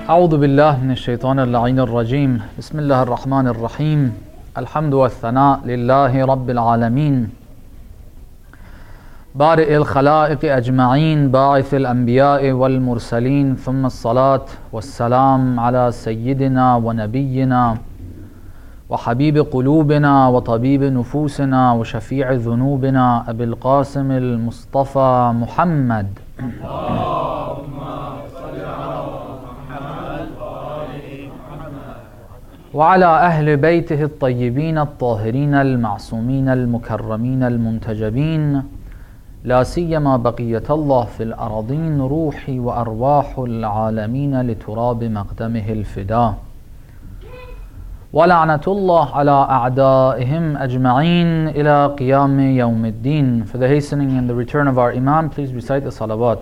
أعوذ بالله من الشيطان اللعين الرجيم. بسم الله الرحمن الرحيم. الحمد والثناء لله رب العالمين بارئ الخلائق أجمعين باعث الأنبياء والمرسلين، ثم الصلاة والسلام على سيدنا ونبينا وحبيب قلوبنا وطبيب نفوسنا وشفيع ذنوبنا أبي القاسم المصطفى محمد وعلى أهل بيته الطيبين الطاهرين المعصومين المكرمين المنتجبين، لا سيما بقية الله في الأراضين، روحي وأرواح العالمين لتراب مقدمه الفداء، ولعنة الله على أعدائهم أجمعين إلى قيام يوم الدين. For the hastening and the return of our Imam, please recite the salawat.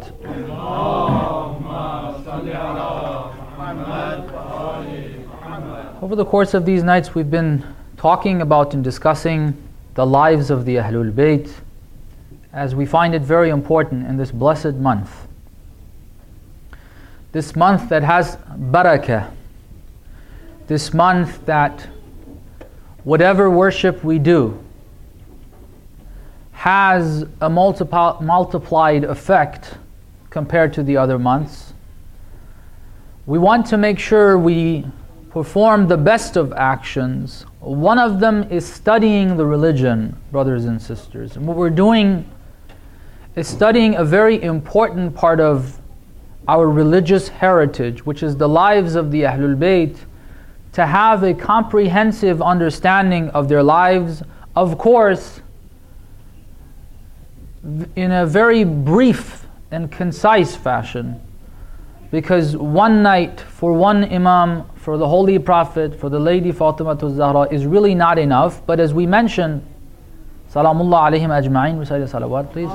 Over the course of these nights, we've been talking about and discussing the lives of the Ahlul Bayt, as we find it very important in this blessed month. This month that has barakah. This month that whatever worship we do has a multiplied effect compared to the other months. We want to make sure we perform the best of actions. One of them is studying the religion, brothers and sisters. And what we're doing is studying a very important part of our religious heritage, which is the lives of the Ahlul Bayt, to have a comprehensive understanding of their lives, of course, in a very brief and concise fashion. Because one night for one Imam, for the Holy Prophet, for the Lady Fatimatul Zahra is really not enough. But as we mentioned, Salamullah alayhim ajma'in, recite the salawat please.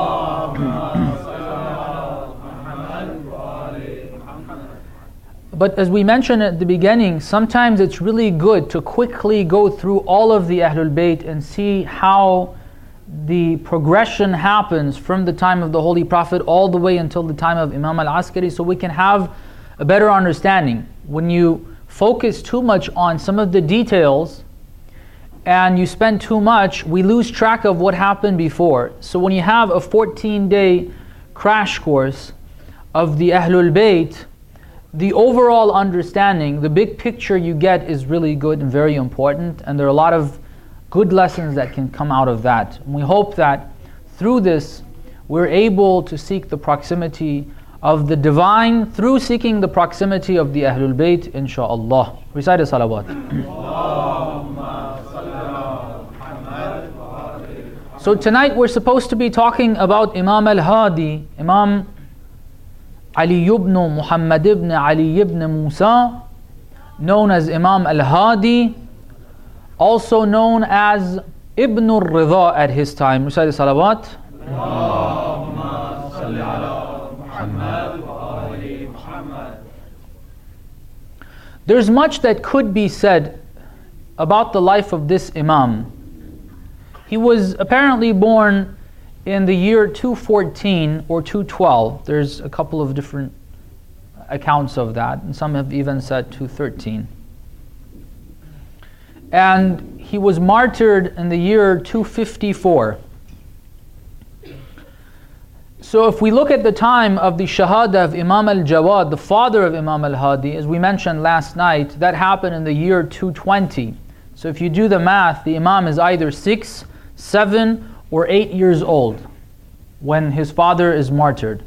But as we mentioned at the beginning, sometimes it's really good to quickly go through all of the Ahlul Bayt and see how the progression happens from the time of the Holy Prophet all the way until the time of Imam al-Askari, so we can have a better understanding. When you focus too much on some of the details and you spend too much, we lose track of what happened before. So when you have a 14-day crash course of the Ahlul Bayt, the overall understanding, the big picture you get is really good and very important, and there are a lot of good lessons that can come out of that. And we hope that through this we're able to seek the proximity of the divine through seeking the proximity of the Ahlul Bayt, insha'Allah. Recite a salawat. So tonight we're supposed to be talking about Imam al-Hadi, Imam Ali ibn Muhammad ibn Ali ibn Musa, known as Imam al-Hadi, also known as Ibn al-Ridha at his time. Recite the salawat. There's much that could be said about the life of this Imam. He was apparently born in the year 214 or 212. There's a couple of different accounts of that, and some have even said 213. And he was martyred in the year 254. So if we look at the time of the Shahada of Imam al-Jawad, the father of Imam al-Hadi, as we mentioned last night, that happened in the year 220. So if you do the math, the Imam is either 6, 7, or 8 years old when his father is martyred.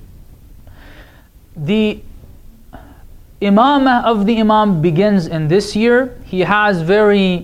The Imamah of the Imam begins in this year. He has very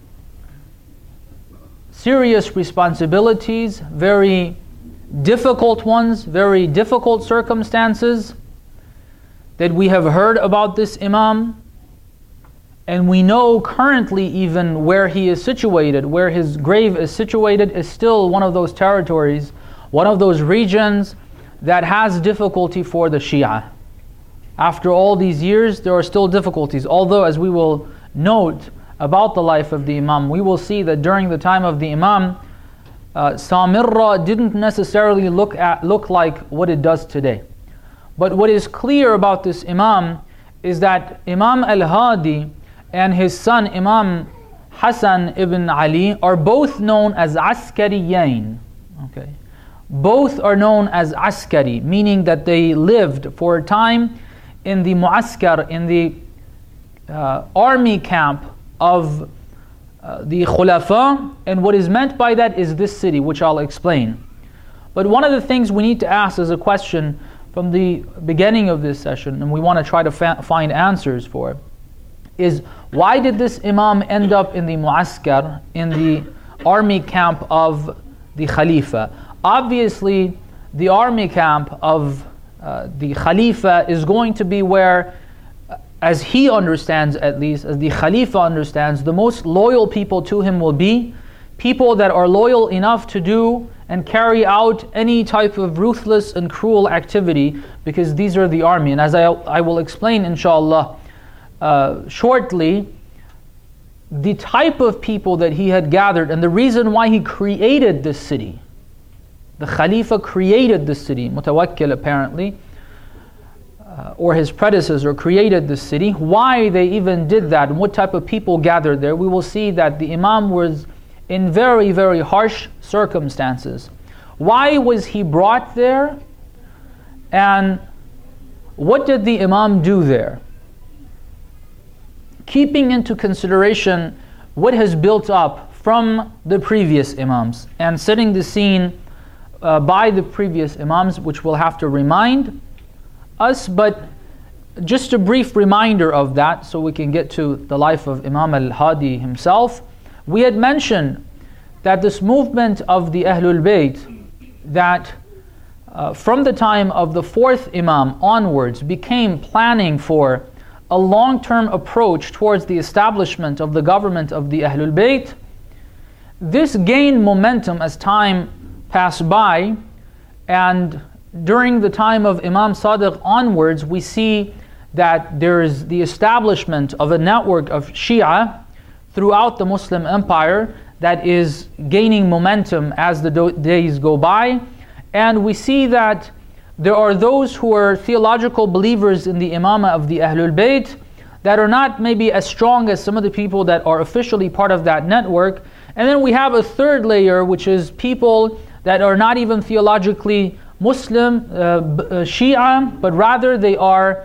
serious responsibilities, very difficult ones, very difficult circumstances that we have heard about this Imam. And we know currently even where he is situated, where his grave is situated, is still one of those territories, one of those regions that has difficulty for the Shia. After all these years, there are still difficulties. Although, as we will note about the life of the Imam, we will see that during the time of the Imam, Samirra didn't necessarily look like what it does today. But what is clear about this Imam is that Imam al-Hadi and his son Imam Hassan ibn Ali are both known as Askariyain. Okay. Both are known as Askari, meaning that they lived for a time in the Muaskar, in the army camp of the Khulafa, and what is meant by that is this city, which I'll explain. But one of the things we need to ask as a question from the beginning of this session, and we want to try to find answers for, is why did this Imam end up in the Muaskar, in the army camp of the Khalifa? Obviously, the army camp of the Khalifa is going to be where, as he understands at least, as the Khalifa understands, the most loyal people to him will be people that are loyal enough to do and carry out any type of ruthless and cruel activity, because these are the army. And as I will explain inshallah shortly, the type of people that he had gathered and the reason why he created this city. The Khalifa created this city, Mutawakkil apparently, or his predecessor created this city. Why they even did that and what type of people gathered there, we will see that the Imam was in very, very harsh circumstances. Why was he brought there? And what did the Imam do there? Keeping into consideration what has built up from the previous Imams and setting the scene by the previous Imams, which we'll have to remind us, but just a brief reminder of that so we can get to the life of Imam al-Hadi himself. We had mentioned that this movement of the Ahlul Bayt, that from the time of the fourth Imam onwards, became planning for a long-term approach towards the establishment of the government of the Ahlul Bayt. This gained momentum as time passed by, and during the time of Imam Sadiq onwards, we see that there is the establishment of a network of Shia throughout the Muslim empire that is gaining momentum as the days go by. And we see that there are those who are theological believers in the Imamah of the Ahlul Bayt that are not maybe as strong as some of the people that are officially part of that network. And then we have a third layer, which is people that are not even theologically Muslim, Shia, but rather they are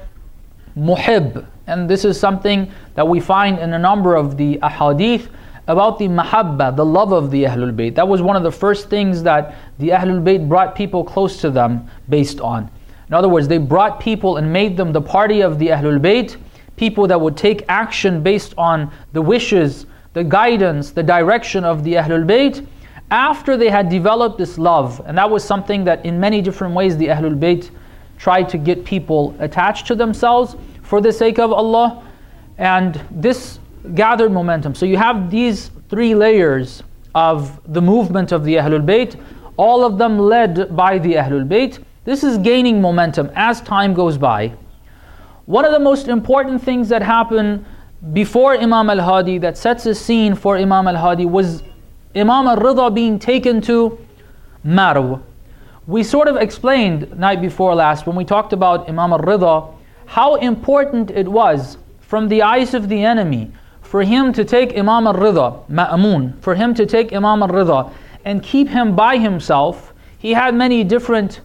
muhib. And this is something that we find in a number of the ahadith about the mahabba, the love of the Ahlul Bayt. That was one of the first things that the Ahlul Bayt brought people close to them based on. In other words, they brought people and made them the party of the Ahlul Bayt, people that would take action based on the wishes, the guidance, the direction of the Ahlul Bayt, after they had developed this love. And that was something that in many different ways the Ahlul Bayt tried to get people attached to themselves for the sake of Allah. And this gathered momentum. So you have these three layers of the movement of the Ahlul Bayt, all of them led by the Ahlul Bayt. This is gaining momentum as time goes by. One of the most important things that happened before Imam al-Hadi, that sets a scene for Imam al-Hadi, was Imam al-Rida being taken to Marw. We sort of explained night before last when we talked about Imam al-Rida how important it was from the eyes of the enemy for him to take Imam al-Rida, Ma'mun, for him to take Imam al-Rida and keep him by himself. He had many different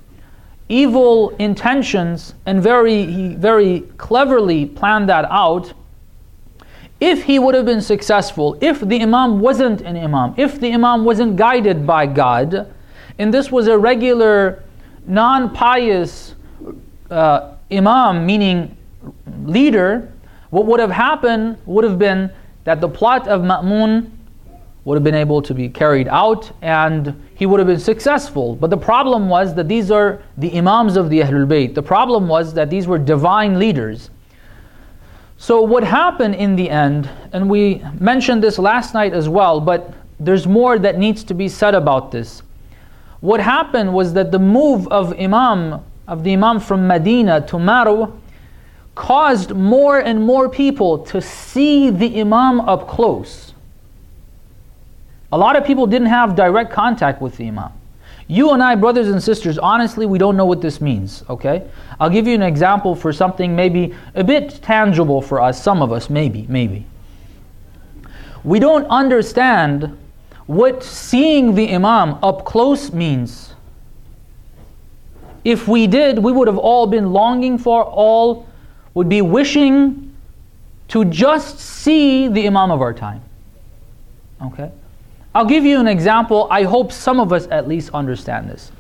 evil intentions and he very cleverly planned that out. If he would have been successful, if the Imam wasn't an Imam, if the Imam wasn't guided by God, and this was a regular, non-pious Imam, meaning leader, what would have happened would have been that the plot of Ma'mun would have been able to be carried out and he would have been successful. But the problem was that these are the Imams of the Ahlul Bayt. The problem was that these were divine leaders. So what happened in the end, and we mentioned this last night as well, but there's more that needs to be said about this. What happened was that the move of the Imam from Medina to Marw caused more and more people to see the Imam up close. A lot of people didn't have direct contact with the Imam. You and I, brothers and sisters, honestly, we don't know what this means, okay? I'll give you an example for something maybe a bit tangible for us, some of us, maybe. We don't understand what seeing the Imam up close means. If we did, we would have all been longing for, all would be wishing to just see the Imam of our time. Okay? I'll give you an example. I hope some of us at least understand this.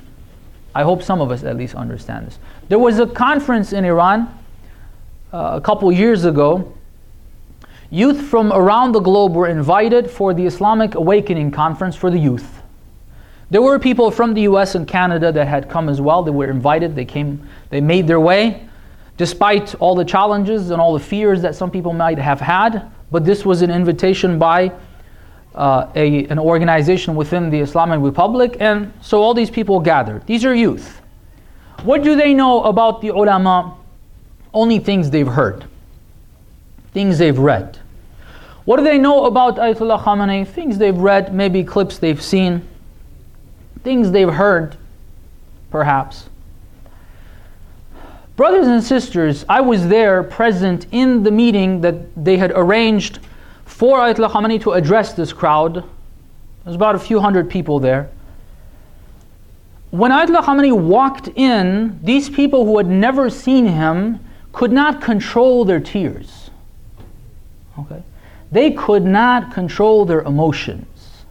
There was a conference in Iran a couple years ago. Youth from around the globe were invited for the Islamic Awakening Conference for the youth. There were people from the US and Canada that had come as well. They were invited, they came, they made their way, despite all the challenges and all the fears that some people might have had. But this was an invitation by an organization within the Islamic Republic, and so all these people gathered. These are youth. What do they know about the ulama? Only things they've heard, things they've read. What do they know about Ayatollah Khamenei? Things they've read, maybe clips they've seen, things they've heard, perhaps. Brothers and sisters, I was there present in the meeting that they had arranged for Ayatollah Khamenei to address this crowd. There was about a few hundred people there. When Ayatollah Khamenei walked in, these people who had never seen him could not control their tears. Okay? They could not control their emotions.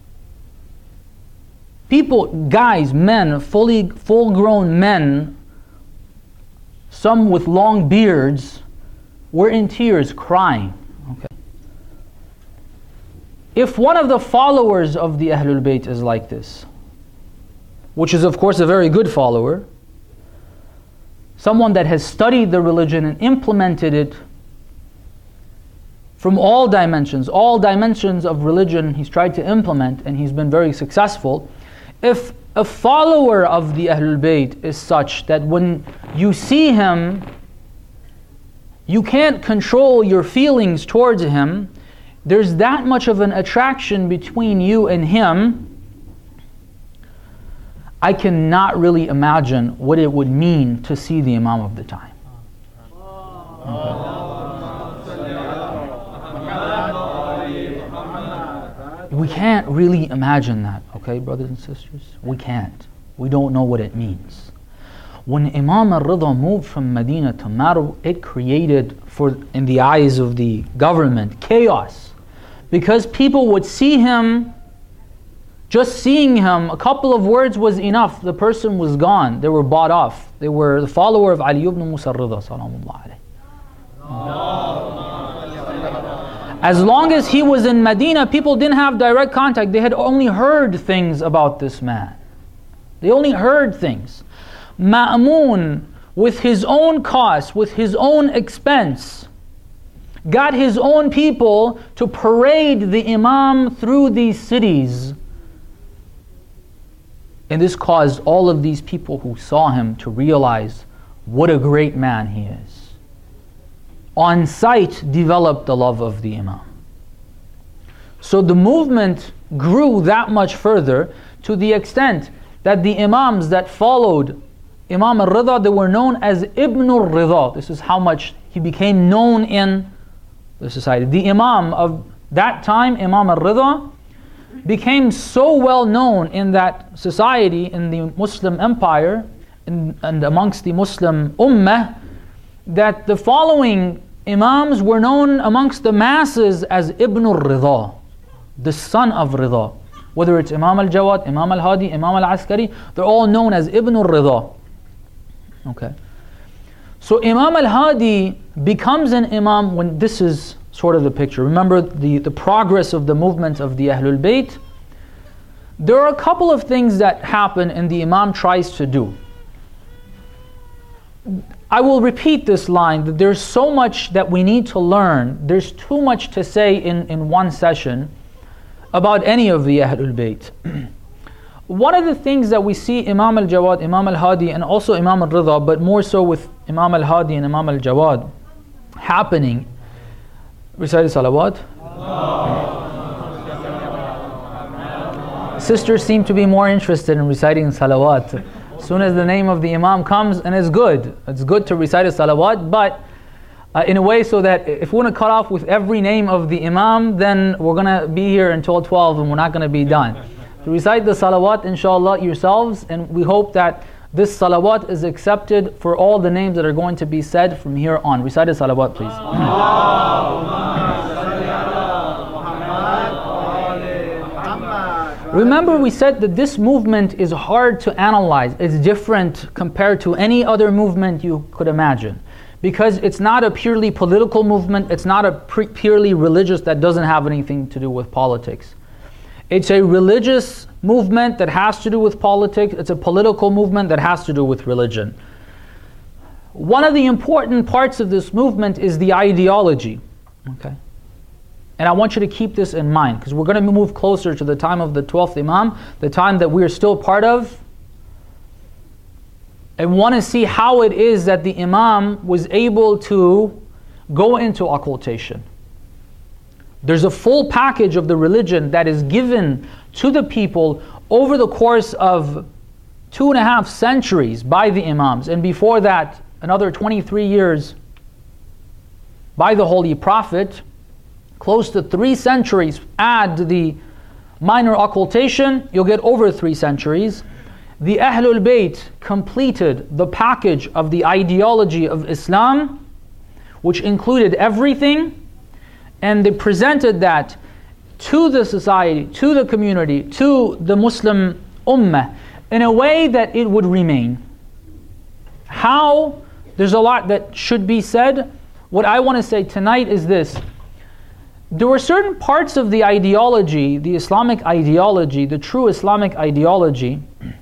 People, guys, men, full-grown men, some with long beards, were in tears, crying. Okay. If one of the followers of the Ahlul Bayt is like this, which is of course a very good follower, someone that has studied the religion and implemented it from all dimensions of religion he's tried to implement, and he's been very successful. If a follower of the Ahlul Bayt is such that when you see him, you can't control your feelings towards him, there's that much of an attraction between you and him, I cannot really imagine what it would mean to see the Imam of the time. Okay. We can't really imagine that, okay, brothers and sisters? We can't. We don't know what it means. When Imam al-Rida moved from Medina to Marw, it created, in the eyes of the government, chaos. Because people would see him, just seeing him, a couple of words was enough. The person was gone. They were bought off. They were the follower of Ali ibn Musa al-Rida, salamullah alayhi. As long as he was in Medina, people didn't have direct contact. They had only heard things about this man. They only heard things. Ma'mun, with his own cost, with his own expense, got his own people to parade the Imam through these cities. And this caused all of these people who saw him to realize what a great man he is. On sight, developed the love of the Imam. So the movement grew that much further, to the extent that the Imams that followed Imam al-Rida, they were known as Ibn al-Rida. This is how much he became known in the society. The Imam of that time, Imam al-Rida, became so well known in that society, in the Muslim empire, and amongst the Muslim ummah, that the following Imams were known amongst the masses as Ibn al-Rida, the son of Rida. Whether it's Imam al-Jawad, Imam al-Hadi, Imam al-Askari, they're all known as Ibn al-Rida. Okay. So Imam al-Hadi becomes an Imam when this is sort of the picture. Remember the progress of the movement of the Ahlul Bayt. There are a couple of things that happen and the Imam tries to do. I will repeat this line, that there's so much that we need to learn. There's too much to say in one session about any of the Ahlul Bayt. One of the things that we see Imam al-Jawad, Imam al-Hadi, and also Imam al-Rida, but more so with Imam al-Hadi and Imam al-Jawad happening. Recite the salawat. sisters seem to be more interested in reciting salawat. As soon as the name of the imam comes, and it's good to recite a salawat, but in a way so that if we want to cut off with every name of the imam, then we're going to be here until 12 and we're not going to be done. So recite the salawat inshallah yourselves, and we hope that this salawat is accepted for all the names that are going to be said from here on. Recite the salawat, please. Remember, we said that this movement is hard to analyze. It's different compared to any other movement you could imagine. Because it's not a purely political movement, it's not a purely religious that doesn't have anything to do with politics. It's a religious movement that has to do with politics, it's a political movement that has to do with religion. One of the important parts of this movement is the ideology. Okay? And I want you to keep this in mind, because we're going to move closer to the time of the 12th Imam, the time that we're still part of, and want to see how it is that the Imam was able to go into occultation. There's a full package of the religion that is given to the people over the course of 2.5 centuries by the Imams, and before that, another 23 years by the Holy Prophet. Close to 3 centuries. Add the minor occultation, you'll get over 3 centuries. The Ahlul Bayt completed the package of the ideology of Islam, which included everything, and they presented that to the society, to the community, to the Muslim Ummah, in a way that it would remain. How? There's a lot that should be said. What I want to say tonight is this. There were certain parts of the ideology, the Islamic ideology, the true Islamic ideology,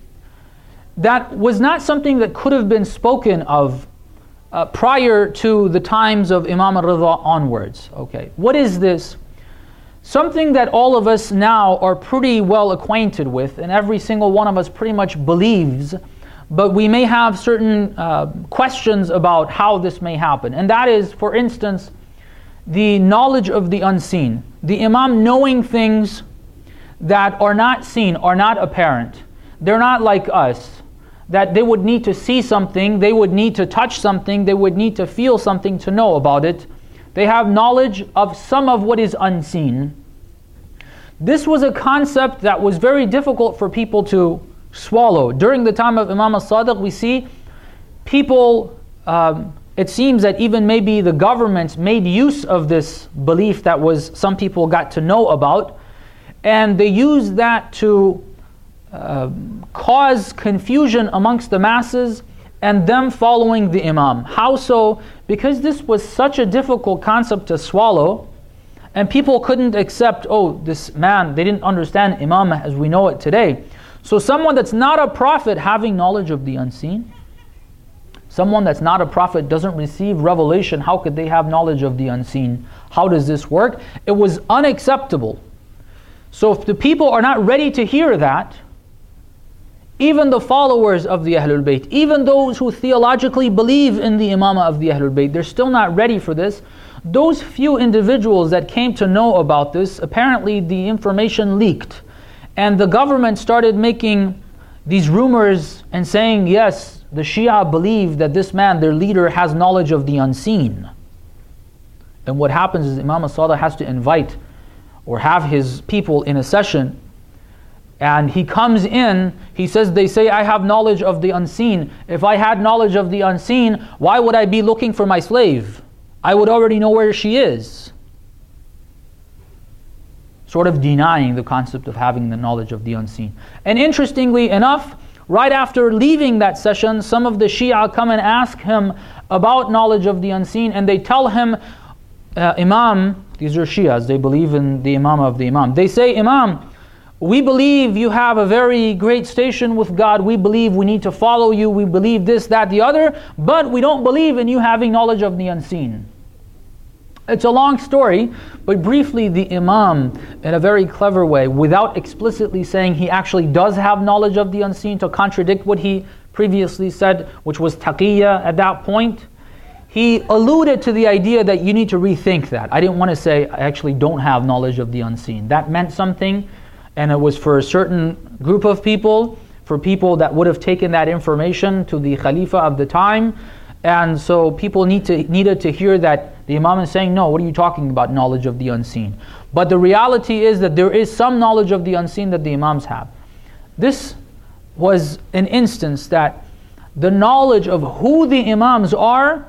that was not something that could have been spoken of prior to the times of Imam al-Ridha onwards. Okay, what is this? Something that all of us now are pretty well acquainted with, and every single one of us pretty much believes, but we may have certain questions about how this may happen. And that is, for instance, the knowledge of the unseen. The Imam knowing things that are not seen, are not apparent. They're not like us, that they would need to see something, they would need to touch something, they would need to feel something to know about it. They have knowledge of some of what is unseen. This was a concept that was very difficult for people to swallow. During the time of Imam al-Sadiq, we see people, it seems that even maybe the government made use of this belief that was some people got to know about, and they used that to cause confusion amongst the masses and them following the Imam. How so? Because this was such a difficult concept to swallow, and people couldn't accept, oh, this man, they didn't understand Imamah as we know it today. So someone that's not a prophet having knowledge of the unseen, someone that's not a prophet doesn't receive revelation, how could they have knowledge of the unseen? How does this work? It was unacceptable. So if the people are not ready to hear that, even the followers of the Ahlul Bayt, even those who theologically believe in the Imamah of the Ahlul Bayt, they're still not ready for this. Those few individuals that came to know about this, apparently the information leaked. And the government started making these rumors and saying, yes, the Shia believe that this man, their leader, has knowledge of the unseen. And what happens is Imam al-Sadiq has to invite or have his people in a session, and he comes in, he says, they say, I have knowledge of the unseen. If I had knowledge of the unseen, why would I be looking for my slave? I would already know where she is. Sort of denying the concept of having the knowledge of the unseen. And interestingly enough, right after leaving that session, some of the Shia come and ask him about knowledge of the unseen, and they tell him, Imam, these are Shias, they believe in the Imam of the Imam. They say, Imam, we believe you have a very great station with God. We believe we need to follow you. We believe this, that, the other. But we don't believe in you having knowledge of the unseen. It's a long story, but briefly the Imam, in a very clever way, without explicitly saying he actually does have knowledge of the unseen to contradict what he previously said, which was taqiyya at that point, he alluded to the idea that you need to rethink that. I didn't want to say I actually don't have knowledge of the unseen. That meant something. and it was for a certain group of people, for people that would have taken that information to the Khalifa of the time. And so people needed to hear that the Imam is saying, no, what are you talking about, knowledge of the unseen? But the reality is that there is some knowledge of the unseen that the Imams have. This was an instance that the knowledge of who the Imams are,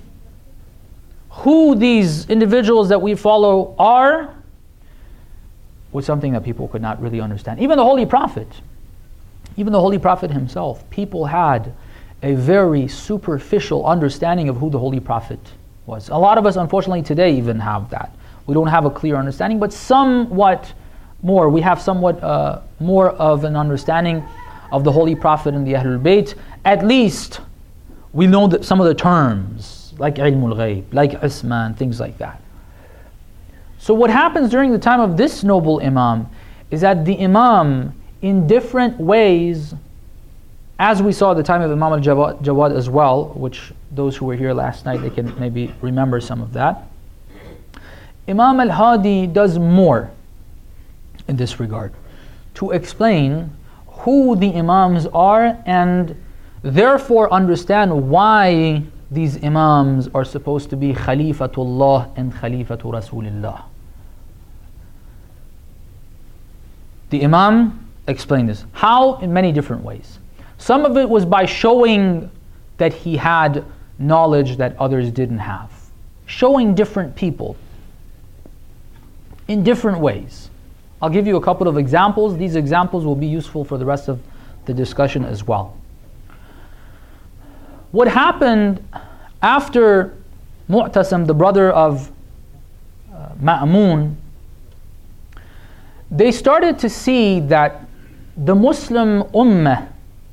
who these individuals that we follow are, was something that people could not really understand. Even the Holy Prophet himself, people had a very superficial understanding of who the Holy Prophet was. A lot of us, unfortunately, today even have that. We don't have a clear understanding, but somewhat more. We have somewhat more of an understanding of the Holy Prophet and the Ahlul Bayt. At least we know that some of the terms, like Ilmul Ghayb, like Isma, things like that. So what happens during the time of this noble Imam is that the Imam, in different ways, as we saw at the time of Imam al-Jawad as well, which those who were here last night, they can maybe remember some of that. Imam al-Hadi does more in this regard to explain who the Imams are and therefore understand why these Imams are supposed to be Khalifatullah and Khalifatu Rasulillah. The Imam explained this. How? In many different ways. Some of it was by showing that he had knowledge that others didn't have. Showing different people in different ways. I'll give you a couple of examples. These examples will be useful for the rest of the discussion as well. What happened after Mu'tasim, the brother of Ma'mun, they started to see that the Muslim Ummah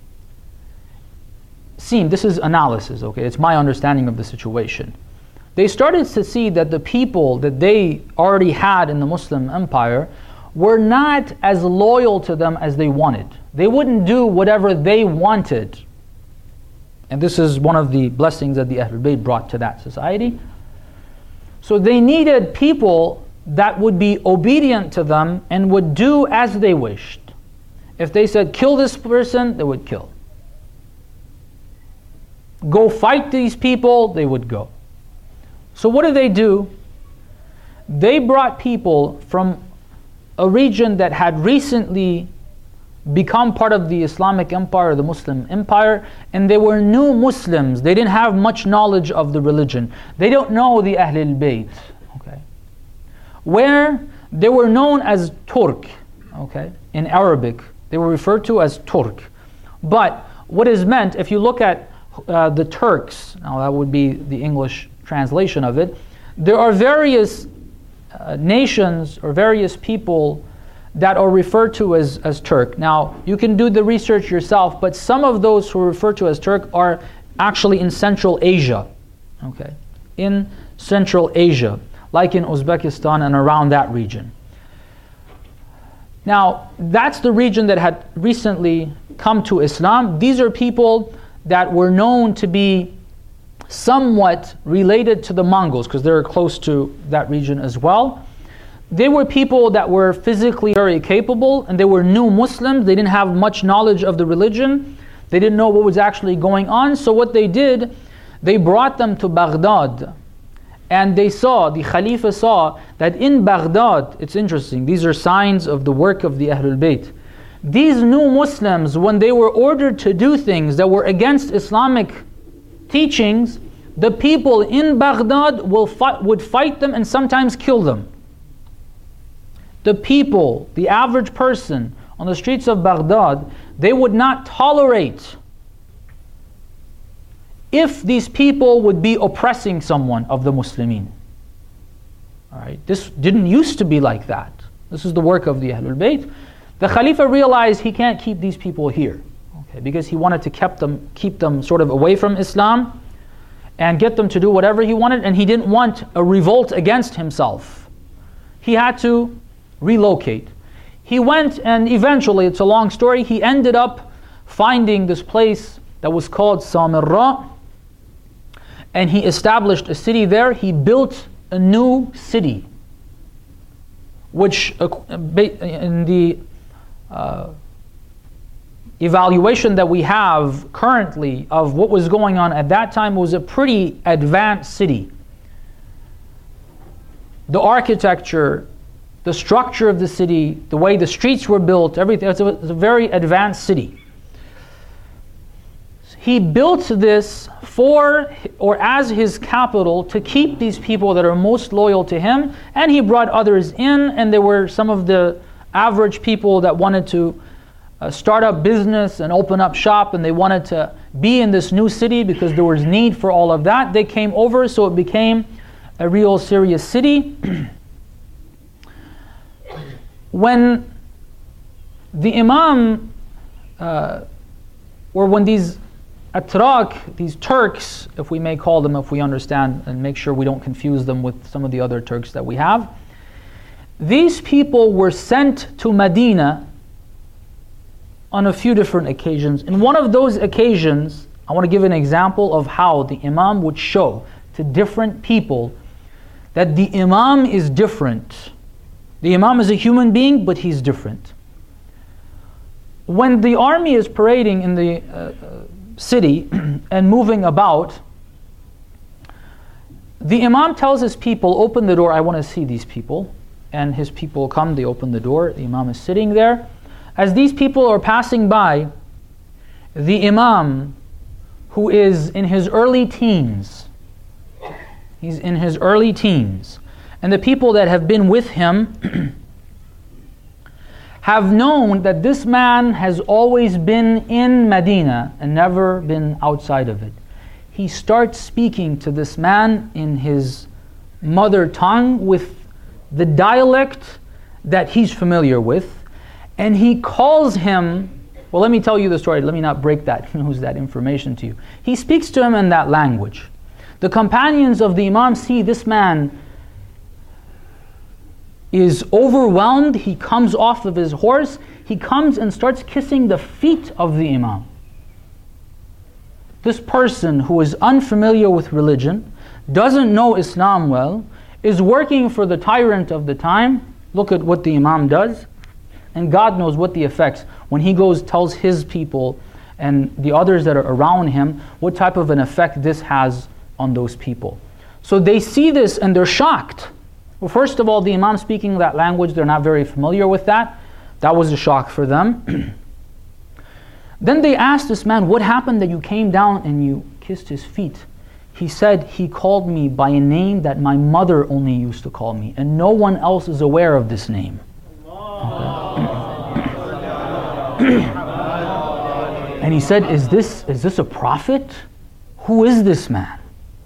seemed, this is analysis, okay, it's my understanding of the situation. They started to see that the people that they already had in the Muslim empire were not as loyal to them as they wanted. They wouldn't do whatever they wanted. And this is one of the blessings that the Ahlul Bayt brought to that society. So they needed people that would be obedient to them and would do as they wished. If they said, kill this person, they would kill. Go fight these people, they would go. So what do? They brought people from a region that had recently become part of the Islamic empire, the Muslim empire, and they were new Muslims. They didn't have much knowledge of the religion. They don't know the Ahlul Bayt. Okay. Where they were known as Turk, okay, in Arabic. They were referred to as Turk. But what is meant, if you look at the Turks, now that would be the English translation of it, there are various nations or various people that are referred to as Turk. Now, you can do the research yourself, but some of those who are referred to as Turk are actually in Central Asia. Okay, in Central Asia, like in Uzbekistan and around that region. Now, that's the region that had recently come to Islam. These are people that were known to be somewhat related to the Mongols, because they're close to that region as well. They were people that were physically very capable, and they were new Muslims. They didn't have much knowledge of the religion. They didn't know what was actually going on. So what they did, they brought them to Baghdad. And they saw, the Khalifa saw, that in Baghdad, it's interesting, these are signs of the work of the Ahlul Bayt. These new Muslims, when they were ordered to do things that were against Islamic teachings, the people in Baghdad would fight them and sometimes kill them. The people, the average person on the streets of Baghdad, they would not tolerate if these people would be oppressing someone of the Muslimin. All right, this didn't used to be like that. This is the work of the Ahlul Bayt. The Khalifa realized he can't keep these people here, okay, because he wanted to keep them sort of away from Islam and get them to do whatever he wanted, and he didn't want a revolt against himself. He had to relocate. He went, and eventually, it's a long story, he ended up finding this place that was called Samarra, and he established a city there. He built a new city, which in the evaluation that we have currently of what was going on at that time, it was a pretty advanced city. The architecture, the structure of the city, the way the streets were built, everything, it's a very advanced city. He built this for, or as his capital, to keep these people that are most loyal to him, and he brought others in, and there were some of the average people that wanted to start up business and open up shop, and they wanted to be in this new city because there was need for all of that. They came over, so it became a real serious city. When the Imam, or when these Atrak, these Turks, if we may call them, if we understand, and make sure we don't confuse them with some of the other Turks that we have, these people were sent to Medina on a few different occasions. In one of those occasions, I want to give an example of how the Imam would show to different people that the Imam is different. The Imam is a human being, but he's different. When the army is parading in the city and moving about, the Imam tells his people, open the door, I want to see these people. And his people come, they open the door, the Imam is sitting there. As these people are passing by, the Imam, who is in his early teens, he's in his early teens, and the people that have been with him have known that this man has always been in Medina and never been outside of it. He starts speaking to this man in his mother tongue with the dialect that he's familiar with, and he calls him, well, let me tell you the story, let me not break that news, that information to you. He speaks to him in that language. The companions of the Imam see this man is overwhelmed. He comes off of his horse. He comes and starts kissing the feet of the Imam. This person who is unfamiliar with religion, doesn't know Islam well, is working for the tyrant of the time. Look at what the Imam does. And God knows what the effects, when he goes, tells his people and the others that are around him, what type of an effect this has on those people. So they see this and they're shocked. Well, first of all, the Imam speaking that language, they're not very familiar with that. That was a shock for them. Then they asked this man, what happened that you came down and you kissed his feet? He said, he called me by a name that my mother only used to call me, and no one else is aware of this name. And he said, is this a prophet? Who is this man?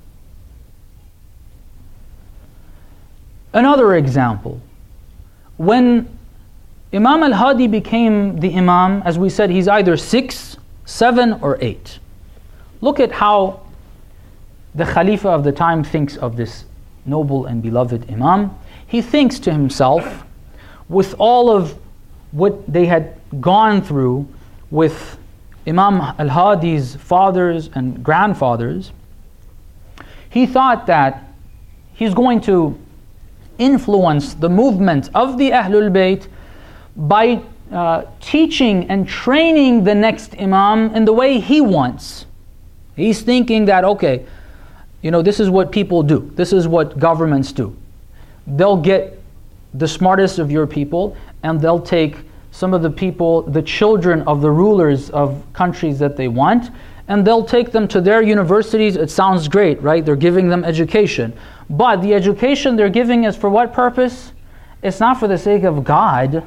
Another example, when Imam al-Hadi became the Imam, as we said, he's either 6, 7, or 8. Look at how the Khalifa of the time thinks of this noble and beloved Imam. He thinks to himself, with all of what they had gone through with Imam al-Hadi's fathers and grandfathers, he thought that he's going to influence the movement of the Ahlul Bayt by teaching and training the next Imam in the way he wants. He's thinking that, okay, this is what people do. This is what governments do. They'll get the smartest of your people and they'll take some of the people, the children of the rulers of countries that they want, and they'll take them to their universities. It sounds great, right? They're giving them education. But the education they're giving is for what purpose? It's not for the sake of God.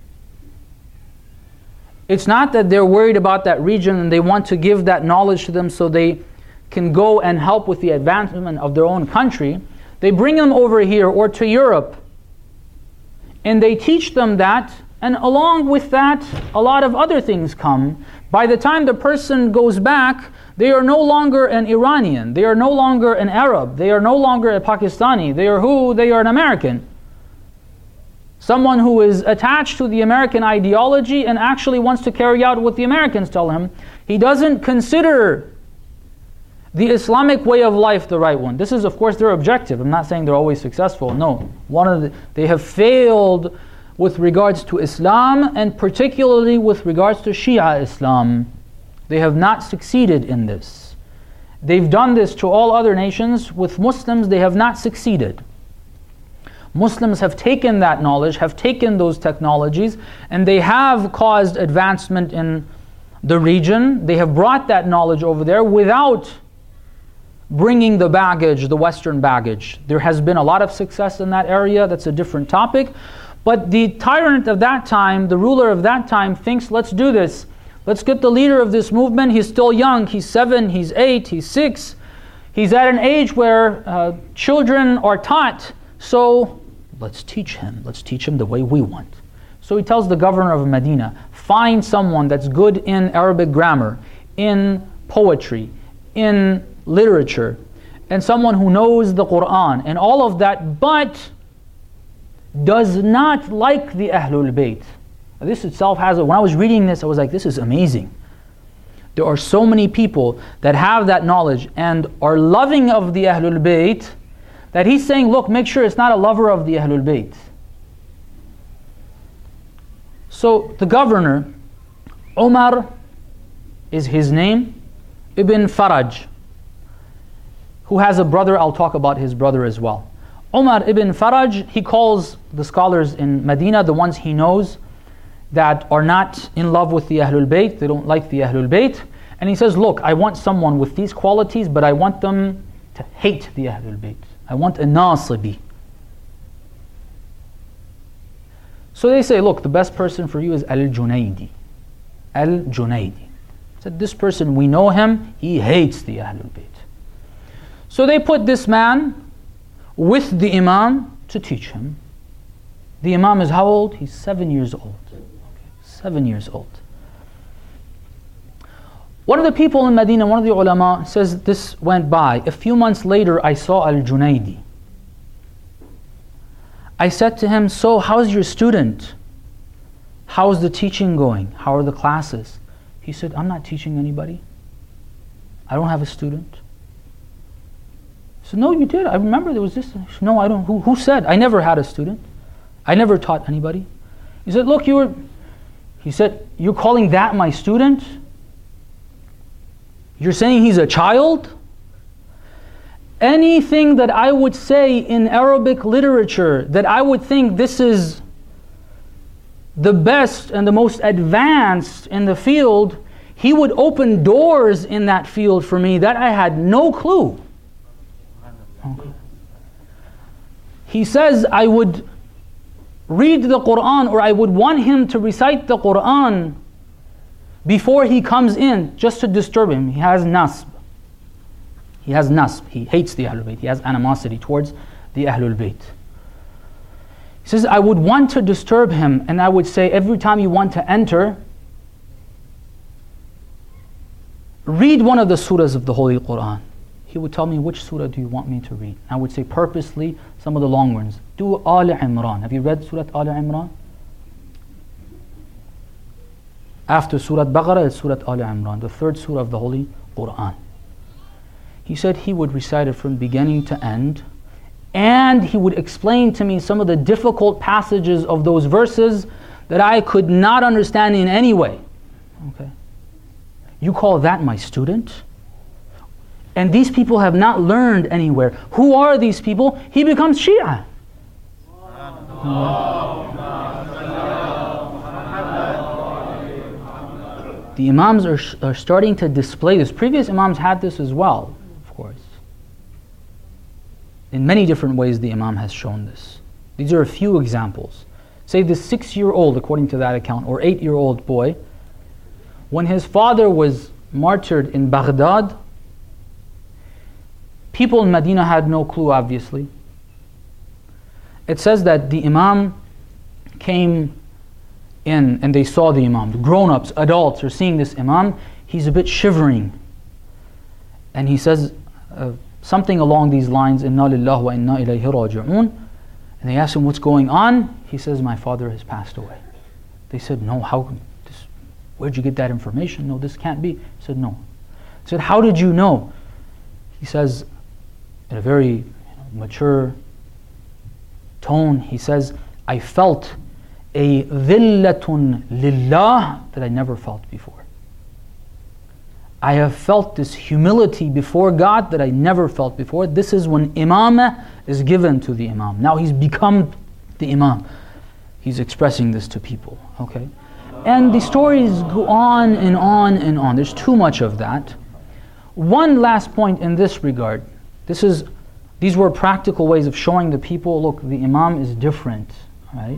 It's not that they're worried about that region and they want to give that knowledge to them so they can go and help with the advancement of their own country. They bring them over here or to Europe and they teach them that, and along with that a lot of other things come. By the time the person goes back, they are no longer an Iranian, they are no longer an Arab, they are no longer a Pakistani, they are who? They are an American. Someone who is attached to the American ideology and actually wants to carry out what the Americans tell him. He doesn't consider the Islamic way of life the right one. This is, of course, their objective. I'm not saying they're always successful. No, they have failed with regards to Islam, and particularly with regards to Shia Islam. They have not succeeded in this. They've done this to all other nations. With Muslims, they have not succeeded. Muslims have taken that knowledge, have taken those technologies, and they have caused advancement in the region. They have brought that knowledge over there without bringing the baggage, the Western baggage. There has been a lot of success in that area. That's a different topic. But the tyrant of that time, the ruler of that time, thinks, let's do this. Let's get the leader of this movement. He's still young. He's 7, he's 8, he's 6. He's at an age where children are taught. So let's teach him. Let's teach him the way we want. So he tells the governor of Medina, find someone that's good in Arabic grammar, in poetry, in literature, and someone who knows the Quran and all of that, but does not like the Ahlul Bayt. This itself has, when I was reading this, I was like, this is amazing. There are so many people that have that knowledge and are loving of the Ahlul Bayt, that he's saying, look, make sure it's not a lover of the Ahlul Bayt. So the governor, Umar is his name, Ibn Faraj, who has a brother. I'll talk about his brother as well. Umar ibn Faraj, he calls the scholars in Medina, the ones he knows that are not in love with the Ahlul Bayt, they don't like the Ahlul Bayt, and he says, look, I want someone with these qualities, but I want them to hate the Ahlul Bayt. I want a Nasibi. So they say, look, the best person for you is Al-Junaydi. Al-Junaydi. Said, this person, we know him, he hates the Ahlul Bayt. So they put this man with the Imam to teach him. The Imam is how old? He's 7 years old. 7 years old. One of the people in Medina, one of the ulama, says this went by. A few months later, I saw Al-Junaydi. I said to him, so how's your student? How's the teaching going? How are the classes? He said, I'm not teaching anybody. I don't have a student. I said, no, you did. I remember there was this. Said, no, I don't. Who said? I never had a student. I never taught anybody. He said, look, he said, you're calling that my student? You're saying he's a child? Anything that I would say in Arabic literature that I would think this is the best and the most advanced in the field, he would open doors in that field for me that I had no clue. Okay. He says I would read the Quran, or I would want him to recite the Quran before he comes in, just to disturb him. He has nasb. He has nasb. He hates the Ahlul Bayt. He has animosity towards the Ahlul Bayt. He says, I would want to disturb him, and I would say, every time you want to enter, read one of the surahs of the Holy Quran. He would tell me, which surah do you want me to read? I would say purposely some of the long ones. Do Al Imran. Have you read Surah Al Imran? After Surah Baqarah is Surah Al Imran, the third surah of the Holy Quran. He said he would recite it from beginning to end, and he would explain to me some of the difficult passages of those verses that I could not understand in any way. Okay. You call that my student? And these people have not learned anywhere. Who are these people? He becomes Shia. The Imams are starting to display this. Previous Imams had this as well, of course. In many different ways the Imam has shown this. These are a few examples. Say this 6-year-old, according to that account, or 8-year-old boy, when his father was martyred in Baghdad, people in Medina had no clue, obviously. It says that the Imam came in and they saw the Imam. The grown-ups, adults are seeing this Imam. He's a bit shivering. And he says something along these lines, Inna lillahi wa inna ilayhi raji'un. And they asked him, what's going on? He says, my father has passed away. They said, no, where'd you get that information? No, this can't be. He said, no. He said, how did you know? He says, in a very mature tone, he says, I felt a dhillatun lillah that I never felt before. I have felt this humility before God that I never felt before. This is when imamah is given to the imam. Now he's become the imam. He's expressing this to people. Okay? And the stories go on and on and on. There's too much of that. One last point in this regard. These were practical ways of showing the people, look, the imam is different. Right?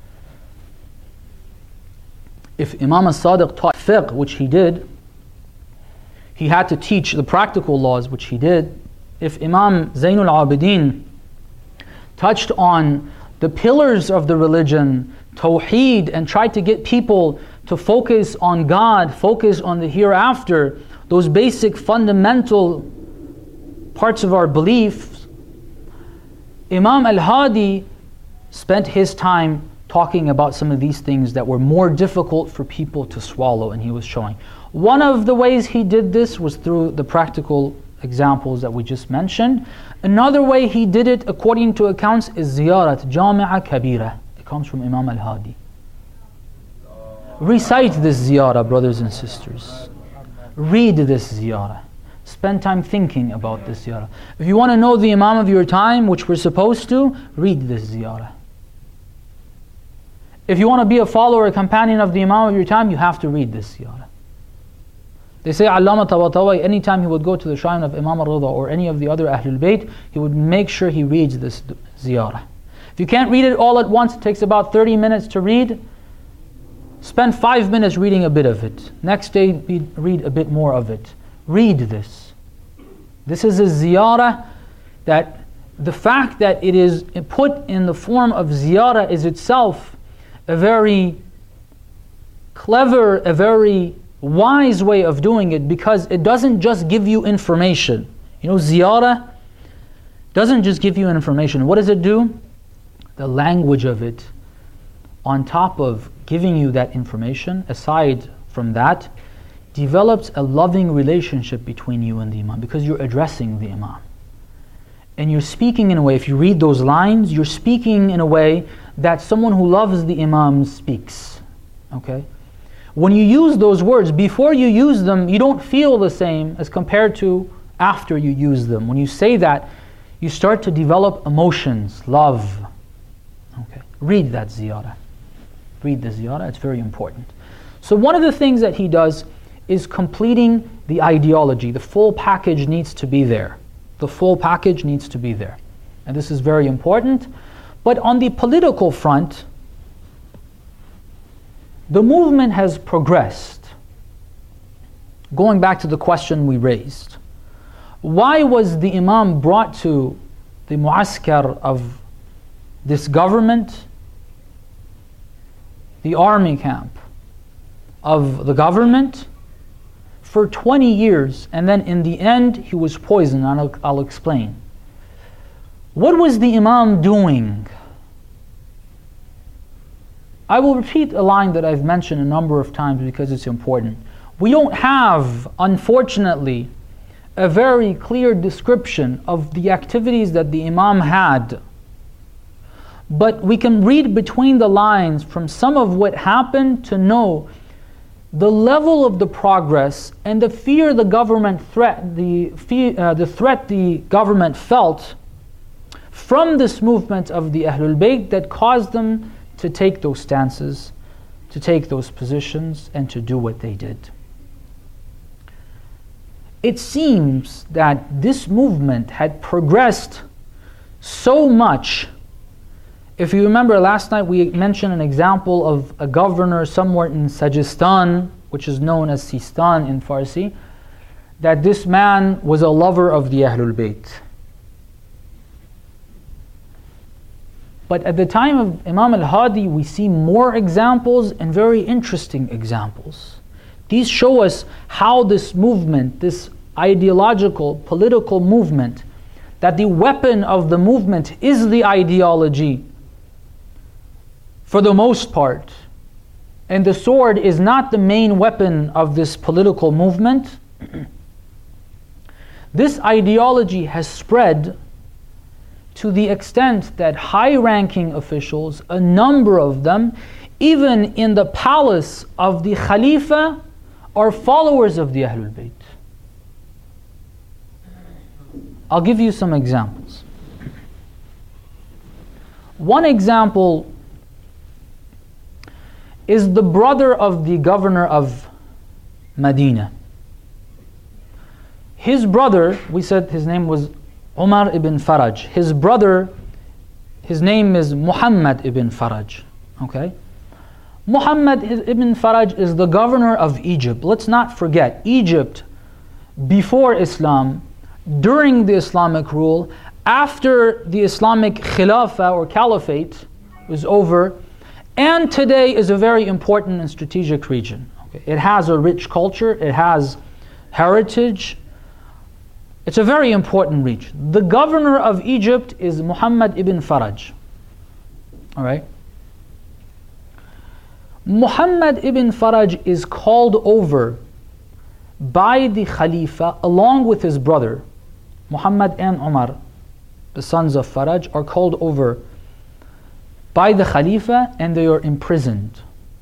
If Imam as-Sadiq taught fiqh, which he did, he had to teach the practical laws, which he did. If Imam Zainul Abidin touched on the pillars of the religion, Tawheed, and tried to get people to focus on God, focus on the hereafter, those basic fundamental parts of our beliefs, Imam Al-Hadi spent his time talking about some of these things that were more difficult for people to swallow, and he was showing. One of the ways he did this was through the practical examples that we just mentioned. Another way he did it, according to accounts, is ziyarat jami'a kabira. It comes from Imam Al-Hadi. Recite this ziyarah, brothers and sisters. Read this ziyarah. Spend time thinking about this ziyarah. If you want to know the imam of your time, which we're supposed to, read this ziyarah. If you want to be a follower, a companion of the imam of your time, you have to read this ziyarah. They say Allama Tabatabai, anytime he would go to the shrine of Imam al-Rida or any of the other Ahlul Bayt, he would make sure he reads this ziyarah. If you can't read it all at once, it takes about 30 minutes to read. Spend 5 minutes reading a bit of it. Next day, read a bit more of it. Read this. This is a ziyarah that the fact that it is put in the form of ziyarah is itself a very clever, a very wise way of doing it, because it doesn't just give you information. You know, ziyarah doesn't just give you information. What does it do? The language of it, on top of giving you that information, aside from that, develops a loving relationship between you and the imam, because you're addressing the imam. And you're speaking in a way, if you read those lines, you're speaking in a way that someone who loves the imam speaks. Okay? When you use those words, before you use them, you don't feel the same as compared to after you use them. When you say that, you start to develop emotions, love. Okay. Read that ziyarah. Read the ziyarah, it's very important. So one of the things that he does is completing the ideology. The full package needs to be there. The full package needs to be there. And this is very important. But on the political front, the movement has progressed. Going back to the question we raised, why was the imam brought to the mu'askar of this government, the army camp of the government, for 20 years, and then in the end he was poisoned? I'll explain. What was the imam doing? I will repeat a line that I've mentioned a number of times because it's important. We don't have, unfortunately, a very clear description of the activities that the imam had. But we can read between the lines from some of what happened to know the level of the progress and the fear the government the threat the government felt from this movement of the Ahlul Bayt that caused them to take those stances, to take those positions, and to do what they did. It seems that this movement had progressed so much. If you remember last night, we mentioned an example of a governor somewhere in Sajistan, which is known as Sistan in Farsi, that this man was a lover of the Ahlul Bayt. But at the time of Imam Al-Hadi, we see more examples, and very interesting examples. These show us how this movement, this ideological, political movement, that the weapon of the movement is the ideology for the most part, and the sword is not the main weapon of this political movement. This ideology has spread to the extent that high-ranking officials, a number of them, even in the palace of the Khalifa, are followers of the Ahlul Bayt. I'll give you some examples. One example is the brother of the governor of Medina. His brother, we said his name was Umar ibn Faraj. His brother, his name is Muhammad ibn Faraj. Okay? Muhammad ibn Faraj is the governor of Egypt. Let's not forget, Egypt, before Islam, during the Islamic rule, after the Islamic Khilafah or Caliphate was over, and today is a very important and strategic region. Okay? It has a rich culture, it has heritage. It's a very important region. The governor of Egypt is Muhammad ibn Faraj. All right? Muhammad ibn Faraj is called over by the Khalifa along with his brother. Muhammad and Umar, the sons of Faraj, are called over by the Khalifa and they are imprisoned.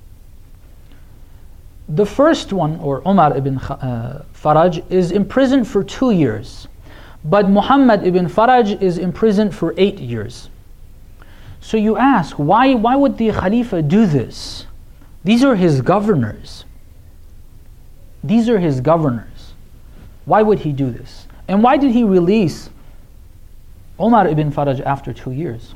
The first one, or Umar ibn Faraj, is imprisoned for 2 years. But Muhammad ibn Faraj is imprisoned for 8 years. So you ask, why would the Khalifa do this? These are his governors. These are his governors. Why would he do this? And why did he release Umar ibn Faraj after 2 years?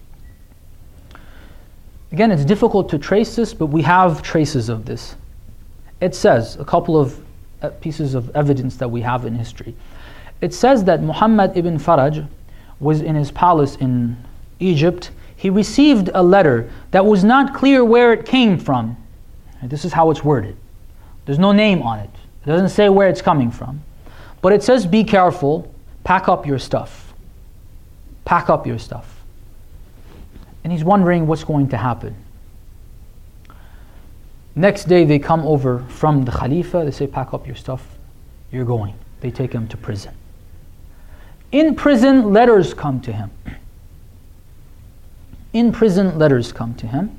Again, it's difficult to trace this, but we have traces of this. It says, a couple of pieces of evidence that we have in history. It says that Muhammad ibn Faraj was in his palace in Egypt. He received a letter that was not clear where it came from. And this is how it's worded. There's no name on it. It doesn't say where it's coming from. But it says, be careful, pack up your stuff. Pack up your stuff. And he's wondering what's going to happen. Next day they come over from the Khalifa, they say, pack up your stuff, you're going. They take him to prison. In prison, letters come to him. In prison, letters come to him.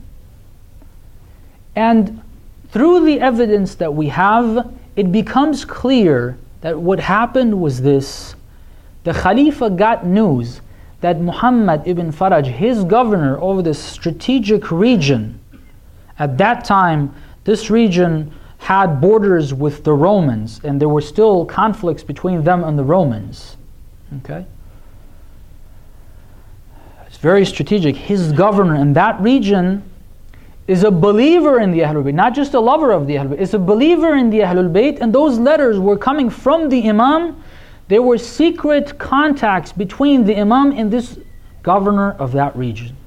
And through the evidence that we have, it becomes clear that what happened was this. The Khalifa got news that Muhammad ibn Faraj, his governor over this strategic region, at that time, this region had borders with the Romans, and there were still conflicts between them and the Romans. Okay? It's very strategic. His governor in that region is a believer in the Ahlul Bayt, not just a lover of the Ahlul Bayt, is a believer in the Ahlul Bayt, and those letters were coming from the Imam. There were secret contacts between the Imam and this governor of that region.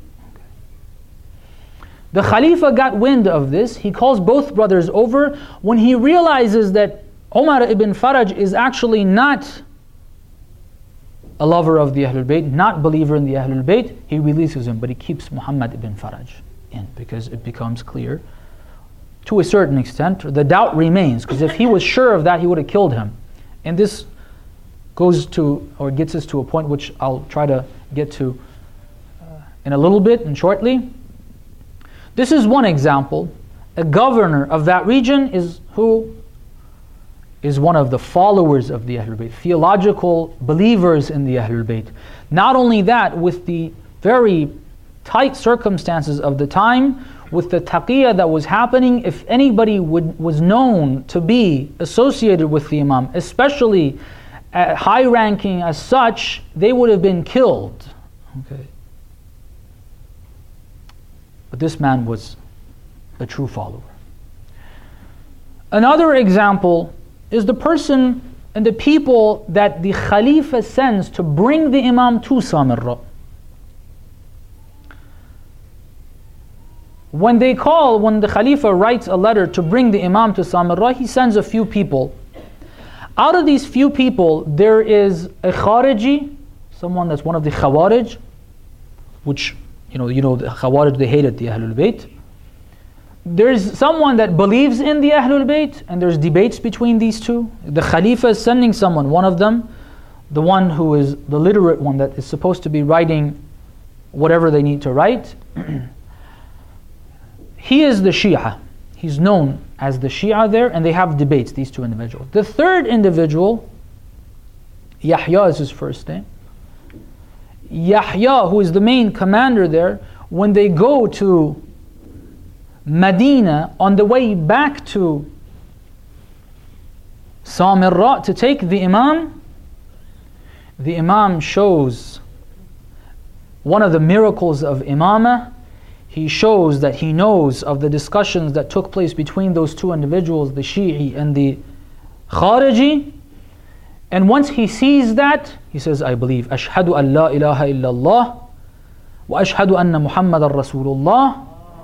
The Khalifa got wind of this. He calls both brothers over. When he realizes that Umar ibn Faraj is actually not a lover of the Ahlul Bayt, not believer in the Ahlul Bayt, he releases him, but he keeps Muhammad ibn Faraj in, because it becomes clear, to a certain extent, the doubt remains, because if he was sure of that, he would have killed him. And this goes to, or gets us to a point which I'll try to get to in a little bit and shortly. This is one example. A governor of that region is who is one of the followers of the Ahlul Bayt, theological believers in the Ahlul Bayt. Not only that, with the very tight circumstances of the time, with the taqiyya that was happening, if anybody was known to be associated with the Imam, especially at high ranking as such, they would have been killed. Okay. But this man was a true follower. Another example is the person and the people that the Khalifa sends to bring the Imam to Samarra. When the Khalifa writes a letter to bring the Imam to Samarra, he sends a few people. Out of these few people, there is a Khariji, someone that's one of the Khawarij, which you know the Khawarij, they hated the Ahlul Bayt. There's someone that believes in the Ahlul Bayt, and there's debates between these two. The Khalifa is sending someone, one of them, the one who is the literate one that is supposed to be writing whatever they need to write, he is the Shia. He's known as the Shia there, and they have debates, these two individuals. The third individual, Yahya is his first name. Yahya, who is the main commander there, when they go to Medina, on the way back to Samirra to take the Imam shows one of the miracles of Imamah. He shows that he knows of the discussions that took place between those two individuals, the Shi'i and the Khariji. And once he sees that, he says, I believe, Ashhadu an la ilaha illallah wa ashhadu anna Muhammadan Rasulullah.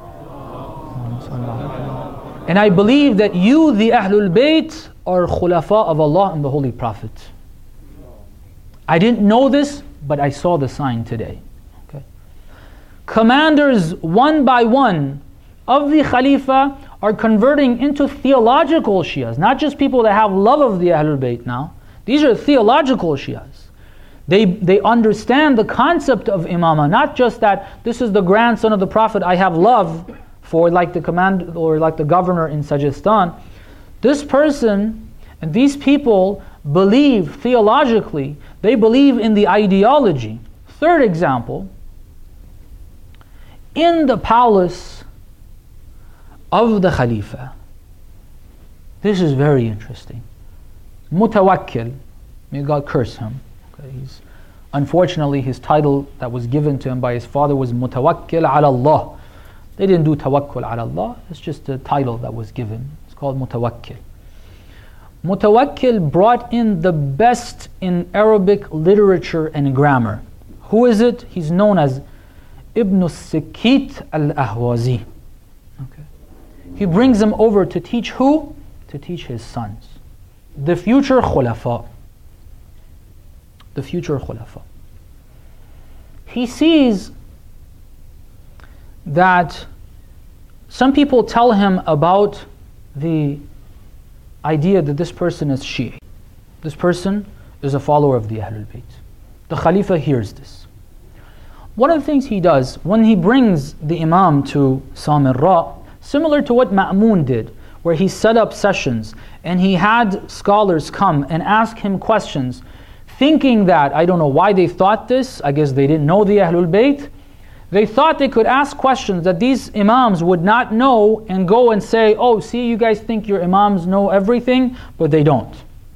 And I believe that you, the Ahlul Bayt, are Khulafa of Allah and the Holy Prophet. I didn't know this, but I saw the sign today. Okay. Commanders, one by one, of the Khalifa are converting into theological Shias, not just people that have love of the Ahlul Bayt now. These are theological Shias. They understand the concept of Imamah, not just that this is the grandson of the Prophet I have love for, like the commander or like the governor in Sajistan. This person and these people believe theologically, they believe in the ideology. Third example, in the palace of the Khalifa. This is very interesting. Mutawakkil, may God curse him. Okay, unfortunately, his title that was given to him by his father was Mutawakkil ala Allah. They didn't do Tawakkul ala Allah, it's just a title that was given. It's called Mutawakkil. Mutawakkil brought in the best in Arabic literature and grammar. Who is it? He's known as Ibn Sikit al-Ahwazi. Okay. He brings them over to teach who? To teach his sons. The future Khulafa. The future Khulafa. He sees that some people tell him about the idea that this person is Shi'i. This person is a follower of the Ahlul Bayt. The Khalifa hears this. One of the things he does, when he brings the Imam to Samirra, similar to what Ma'mun did, where he set up sessions and he had scholars come and ask him questions, thinking that, I don't know why they thought this, I guess they didn't know the Ahlul Bayt. They thought they could ask questions that these Imams would not know and go and say, oh, see, you guys think your Imams know everything, but they don't.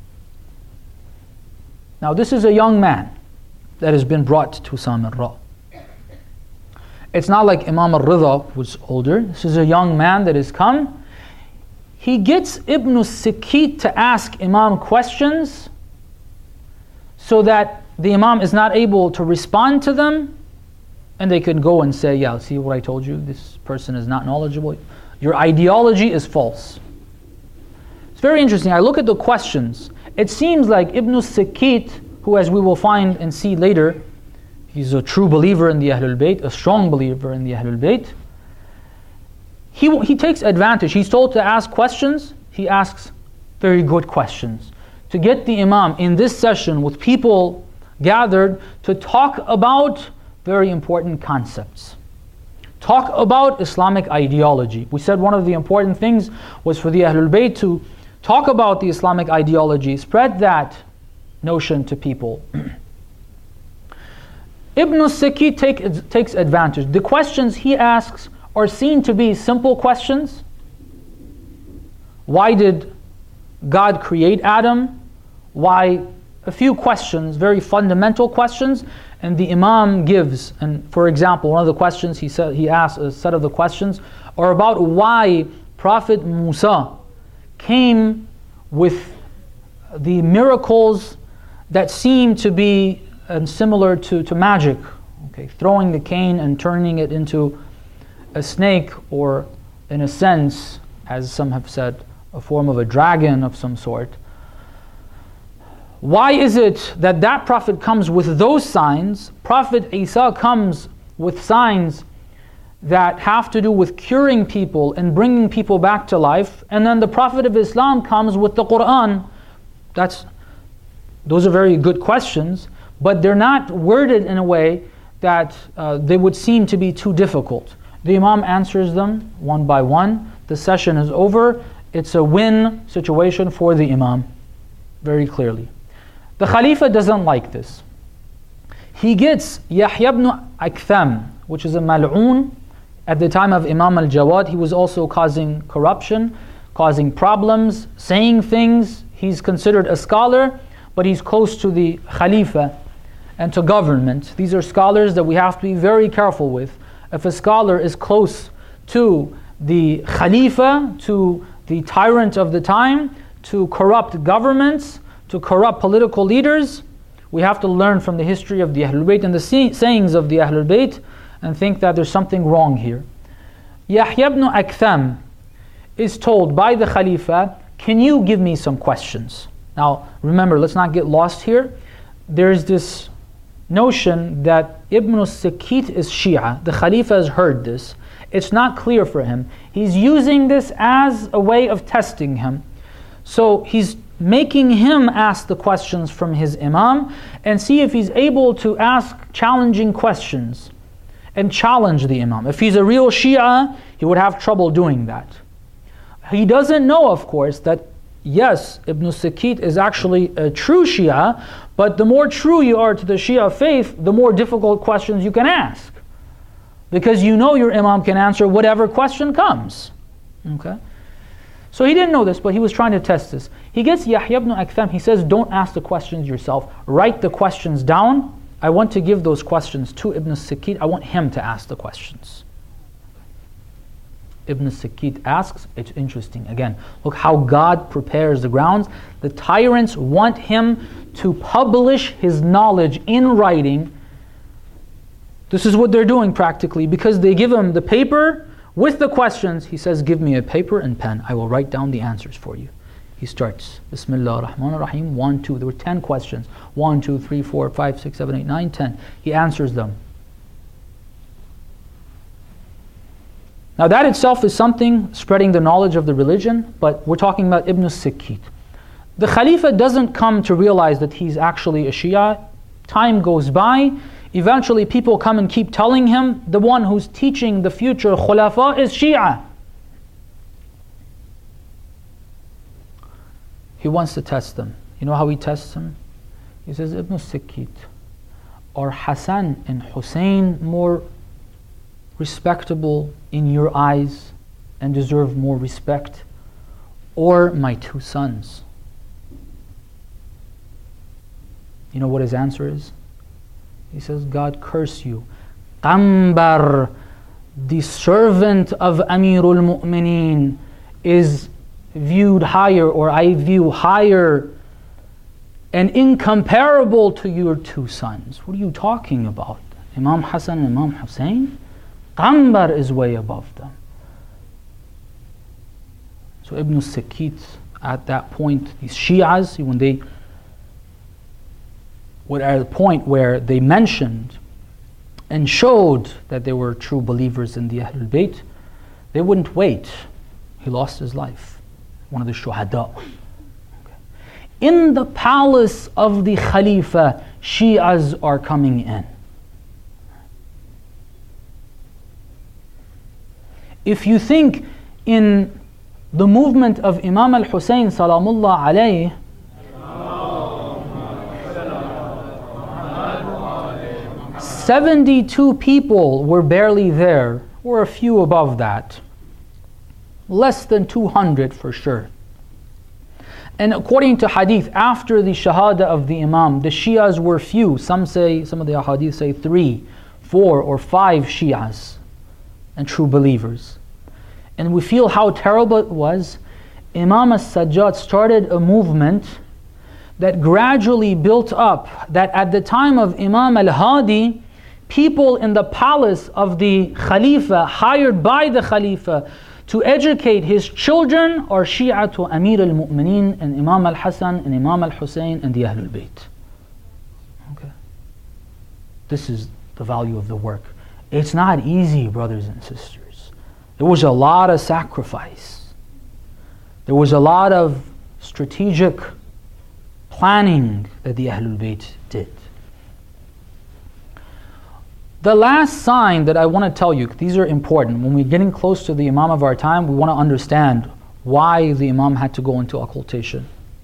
Now this is a young man that has been brought to Samirra. It's not like Imam al-Ridha was older. This is a young man that has come. He gets Ibn Sikit to ask Imam questions so that the Imam is not able to respond to them, and they can go and say, yeah, see what I told you? This person is not knowledgeable. Your ideology is false. It's very interesting. I look at the questions. It seems like Ibn Sikit, who as we will find and see later, he's a true believer in the Ahlul Bayt, a strong believer in the Ahlul Bayt. He takes advantage. He's told to ask questions. He asks very good questions. To get the Imam in this session with people gathered to talk about very important concepts. Talk about Islamic ideology. We said one of the important things was for the Ahlul Bayt to talk about the Islamic ideology, spread that notion to people. Ibn Sikit takes advantage. The questions he asks are seen to be simple questions. Why did God create Adam? Why? A few questions, very fundamental questions, and the Imam gives. And for example, one of the questions he asks, a set of the questions, are about why Prophet Musa came with the miracles that seem to be similar to magic. Okay, throwing the cane and turning it into a snake, or in a sense, as some have said, a form of a dragon of some sort. Why is it that that prophet comes with those signs? Prophet Isa comes with signs that have to do with curing people and bringing people back to life. And then the Prophet of Islam comes with the Quran. That's Those are very good questions, but they're not worded in a way that they would seem to be too difficult. The Imam answers them one by one. The session is over. It's a win situation for the Imam, very clearly. The Khalifa doesn't like this. He gets Yahya ibn Aktham, which is a mal'oon. At the time of Imam al-Jawad, he was also causing corruption, causing problems, saying things. He's considered a scholar, but he's close to the Khalifa and to government. These are scholars that we have to be very careful with. If a scholar is close to the Khalifa, to the tyrant of the time, to corrupt governments, to corrupt political leaders, we have to learn from the history of the Ahlul Bayt and the sayings of the Ahlul Bayt and think that there's something wrong here. Yahya ibn Aktham is told by the Khalifa, can you give me some questions? Now remember, let's not get lost here. There's this notion that Ibn al-Sakit is Shia. The Khalifa has heard this. It's not clear for him. He's using this as a way of testing him. So he's making him ask the questions from his Imam and see if he's able to ask challenging questions and challenge the Imam. If he's a real Shia, he would have trouble doing that. He doesn't know, of course, that yes, Ibn al-Sakit is actually a true Shia, but the more true you are to the Shia faith, the more difficult questions you can ask. Because you know your Imam can answer whatever question comes. Okay? So he didn't know this, but he was trying to test this. He gets Yahya ibn Aktham, he says, don't ask the questions yourself. Write the questions down. I want to give those questions to Ibn al-Sakit. I want him to ask the questions. Ibn al-Sakit asks, it's interesting. Again, look how God prepares the grounds. The tyrants want him to publish his knowledge in writing. This is what they're doing practically, because they give him the paper with the questions. He says, give me a paper and pen. I will write down the answers for you. He starts, Bismillah ar-Rahman ar-Rahim, 1, 2. There were 10 questions. 1, 2, 3, 4, 5, 6, 7, 8, 9, 10. He answers them. Now that itself is something, spreading the knowledge of the religion, but we're talking about Ibn al-Sakit. The Khalifa doesn't come to realize that he's actually a Shia. Time goes by. Eventually people come and keep telling him, the one who's teaching the future Khulafa is Shia. He wants to test them. You know how he tests them? He says, Ibn al-Sakit, are Hassan and Hussein more respectable in your eyes and deserve more respect, or my two sons? You know what his answer is? He says, God curse you. Qambar, the servant of Amirul Mu'mineen, is viewed higher, or I view higher and incomparable to your two sons. What are you talking about? Imam Hassan and Imam Hussein? Qambar is way above them. So Ibn al-Sakit, at that point, these Shi'as, when they were at a point where they mentioned and showed that they were true believers in the Ahlul Bayt, they wouldn't wait. He lost his life. One of the shuhada. Okay. In the palace of the Khalifa, Shi'as are coming in. If you think in the movement of Imam al-Hussein salamullah alayhi, 72 people were barely there, or a few above that. Less than 200 for sure. And according to hadith, after the shahada of the Imam, the Shias were few. Some of the hadith say 3, 4, or 5 Shias and true believers. And we feel how terrible it was. Imam as-Sajjad started a movement that gradually built up, that at the time of Imam al-Hadi, people in the palace of the Khalifa, hired by the Khalifa to educate his children, are Shia to Amir al-Mu'mineen and Imam al-Hasan and Imam al-Hussein and the Ahlul Bayt. Okay. This is the value of the work. It's not easy, brothers and sisters. There was a lot of sacrifice. There was a lot of strategic planning that the Ahlul Bayt did. The last sign that I want to tell you, these are important. When we're getting close to the Imam of our time, we want to understand why the Imam had to go into occultation.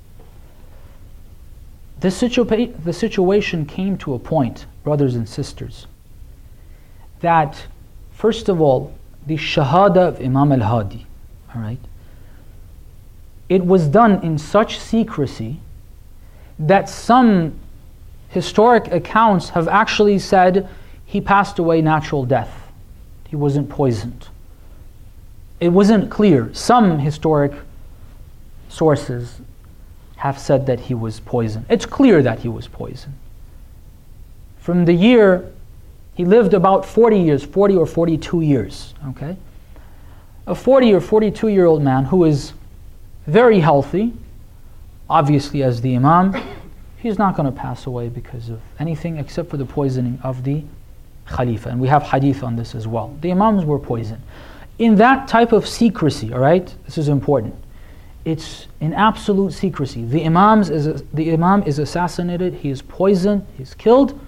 The situation came to a point, brothers and sisters, that first of all, the Shahada of Imam al-Hadi, all right, it was done in such secrecy that some historic accounts have actually said he passed away natural death. He wasn't poisoned. It wasn't clear. Some historic sources have said that he was poisoned. It's clear that he was poisoned. From the year, he lived about 40 years, 40 or 42 years, okay? A 40 or 42-year-old man who is very healthy, obviously as the Imam, he's not going to pass away because of anything except for the poisoning of the Khalifa. And we have hadith on this as well. The Imams were poisoned. In that type of secrecy, all right, this is important. It's in absolute secrecy. The Imam is assassinated, he is poisoned, he's killed.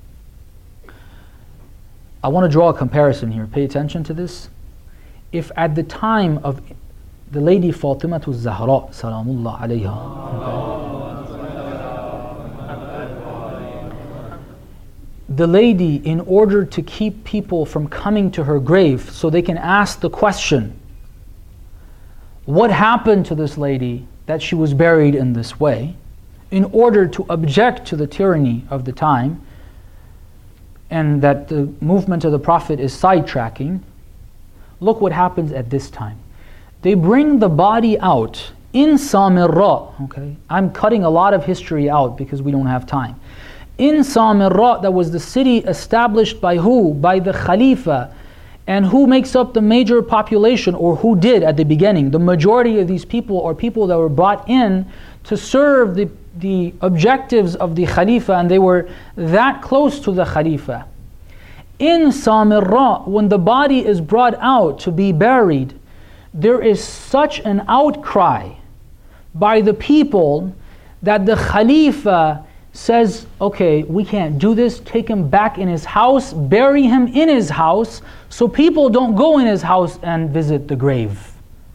I want to draw a comparison here. Pay attention to this. If at the time of the lady Fatimah al-Zahra, salamullah alayha, the lady, in order to keep people from coming to her grave so they can ask the question, what happened to this lady that she was buried in this way, in order to object to the tyranny of the time, and that the movement of the Prophet is sidetracking, look what happens at this time. They bring the body out in Samirra, okay? I'm cutting a lot of history out because we don't have time. In Samirra, that was the city established by who? By the Khalifa. And who makes up the major population, or who did at the beginning? The majority of these people are people that were brought in to serve the objectives of the Khalifa, and they were that close to the Khalifa. In Samirra, when the body is brought out to be buried, there is such an outcry by the people that the Khalifa says, okay, we can't do this, take him back in his house, bury him in his house, so people don't go in his house and visit the grave.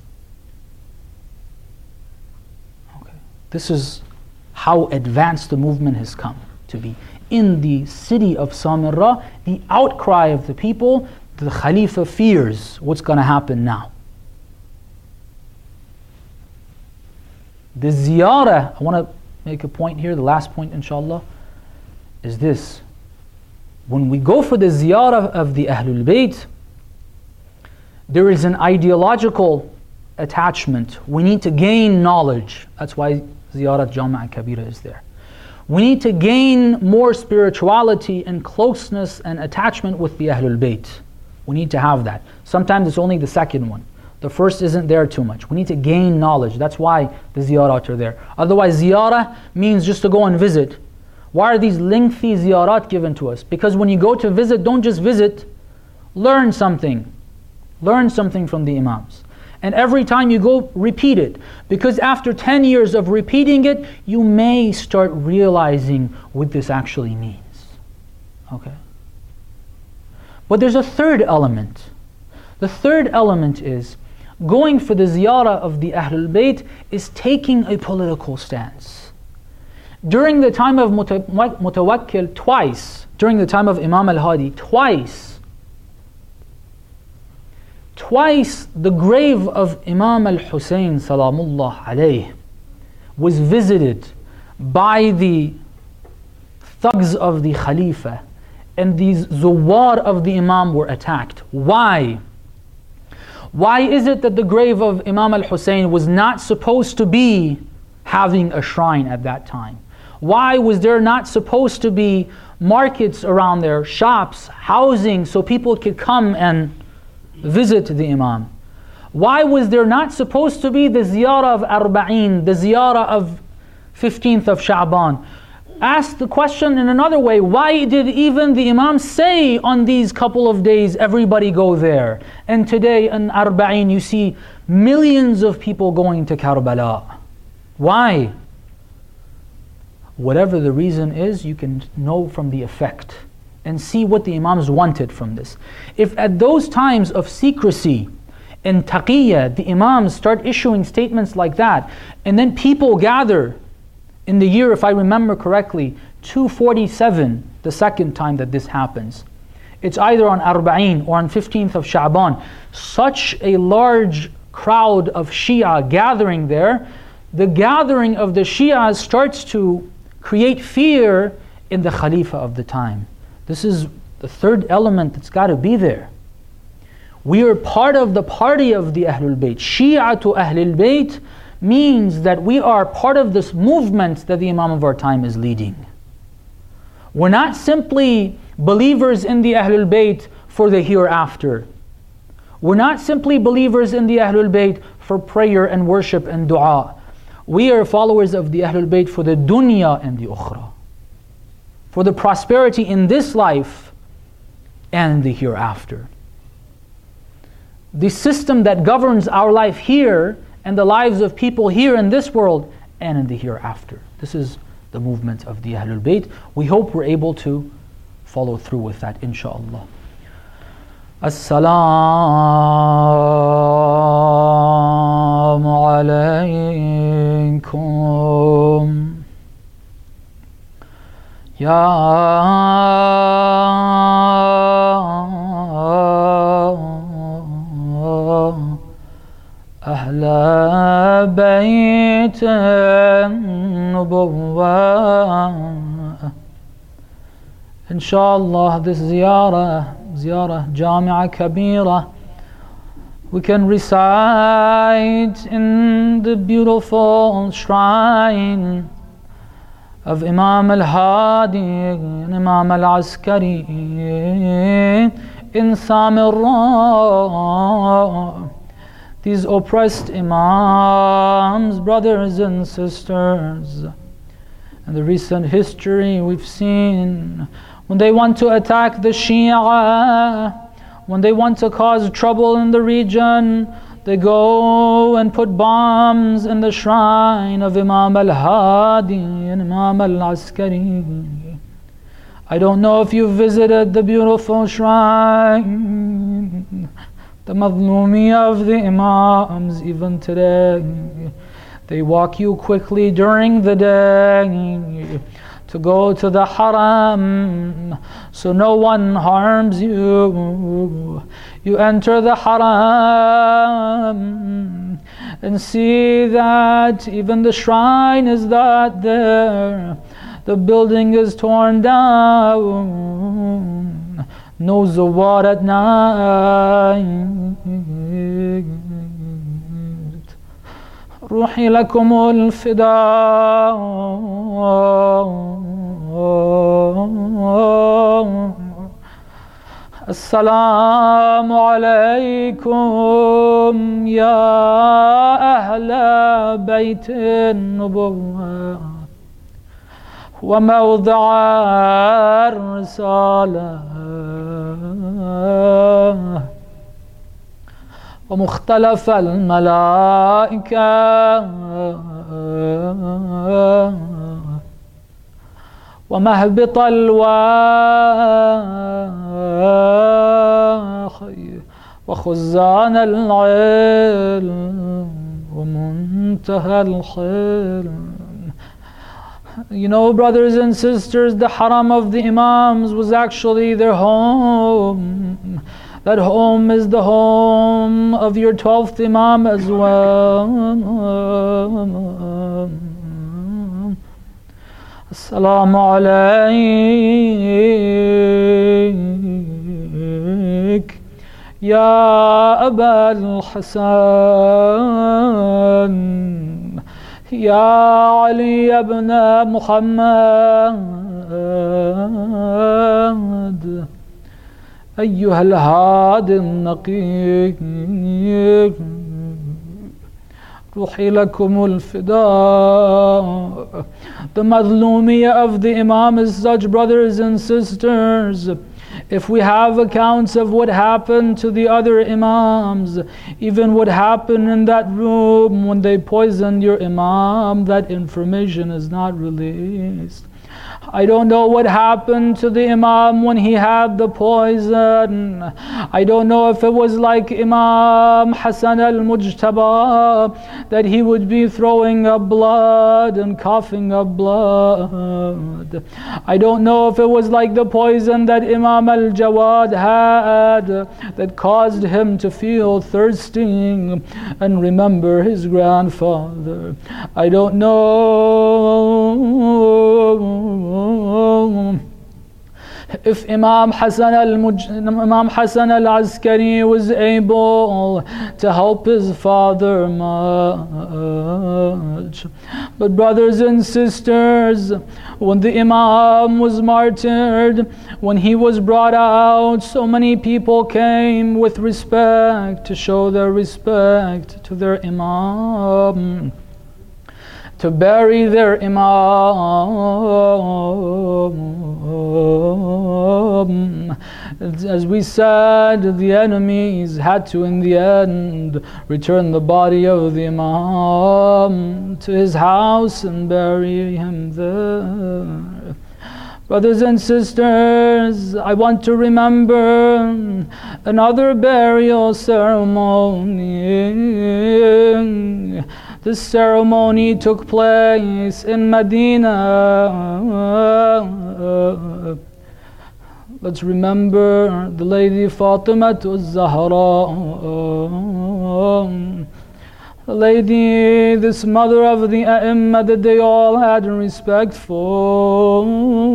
Okay. This is how advanced the movement has come to be. In the city of Samirra, the outcry of the people, the Khalifa fears what's going to happen now. The ziyarah, I want to make a point here, the last point inshallah, is this. When we go for the ziyarah of the Ahlul Bayt, there is an ideological attachment. We need to gain knowledge. That's why Ziyarat Jama'a Kabira is there. We need to gain more spirituality and closeness and attachment with the Ahlul Bayt. We need to have that. Sometimes it's only the second one. The first isn't there too much. We need to gain knowledge. That's why the ziyarat are there. Otherwise, ziyarah means just to go and visit. Why are these lengthy ziyarat given to us? Because when you go to visit, don't just visit. Learn something. Learn something from the Imams. And every time you go, repeat it. Because after 10 years of repeating it, you may start realizing what this actually means. Okay? But there's a third element. The third element is going for the ziyarah of the Ahlul Bayt is taking a political stance. During the time of Mutawakkil, twice, during the time of Imam al-Hadi, twice the grave of Imam al-Hussein salamullah alayh was visited by the thugs of the Khalifa, and these zuwar of the Imam were attacked. Why? Why is it that the grave of Imam al-Hussein was not supposed to be having a shrine at that time? Why was there not supposed to be markets around there, shops, housing, so people could come and visit the Imam? Why was there not supposed to be the ziyarah of Arba'een, the ziyarah of 15th of Sha'ban? Ask the question in another way. Why did even the Imam say on these couple of days, everybody go there? And today in Arba'een you see millions of people going to Karbala. Why? Whatever the reason is, you can know from the effect and see what the Imams wanted from this. If at those times of secrecy and taqiyya, the Imams start issuing statements like that, and then people gather in the year, if I remember correctly, 247, the second time that this happens. It's either on Arba'een or on 15th of Sha'ban. Such a large crowd of Shia gathering there, the gathering of the Shia starts to create fear in the Khalifa of the time. This is the third element that's got to be there. We are part of the party of the Ahlul Bayt. Shia to Ahlul Bayt means that we are part of this movement that the Imam of our time is leading. We're not simply believers in the Ahlul Bayt for the hereafter. We're not simply believers in the Ahlul Bayt for prayer and worship and dua. We are followers of the Ahlul Bayt for the dunya and the ukhra, for the prosperity in this life and the hereafter. The system that governs our life here and the lives of people here in this world and in the hereafter. This is the movement of the Ahlul Bayt. We hope we're able to follow through with that, inshaAllah. Assalamu alaykum ya Ahla Bayt an-Nubuwwah. Inshallah, this ziyarah Jami'ah Kabira, we can recite in the beautiful shrine of Imam al-Hadi and Imam al-Askari in Samirra. These oppressed Imams, brothers and sisters, in the recent history we've seen, when they want to attack the Shia, when they want to cause trouble in the region, they go and put bombs in the shrine of Imam al-Hadi and Imam al-Askari. I don't know if you visited the beautiful shrine, the Madhlumiyah of the Imams even today. They walk you quickly during the day to go to the Haram, so no one harms you. You enter the Haram and see that even the shrine is not there. The building is torn down. No zawar at night. روحي لكم الفداء. السلام عليكم يا أهل بيت النبوة وموضع الرسالة ومختلف الملائكة ومهبط الوحي وخزان العلم ومنتهى الحلم. You know, brothers and sisters, the Haram of the Imams was actually their home. That home is the home of your 12th Imam as well. Assalamu alayk ya Aba al-Hasan ya Ali ibn Muhammad أيها الهادي النقي روحي لكم الفداء. The Madhlumiyah of the Imam is such, brothers and sisters. If we have accounts of what happened to the other Imams, even what happened in that room when they poisoned your Imam, that information is not released. I don't know what happened to the Imam when he had the poison. I don't know if it was like Imam Hassan al-Mujtaba, that he would be throwing up blood and coughing up blood. I don't know if it was like the poison that Imam al-Jawad had that caused him to feel thirsty and remember his grandfather. I don't know if Imam Hassan al-Askari was able to help his father much. But brothers and sisters, when the Imam was martyred, when he was brought out, so many people came with respect to show their respect to their Imam, to bury their Imam. As we said, the enemies had to in the end return the body of the Imam to his house and bury him there. Brothers and sisters, I want to remember another burial ceremony. This ceremony took place in Medina. Let's remember the lady Fatima az-Zahra, the lady, this mother of the A'imma that they all had respect for.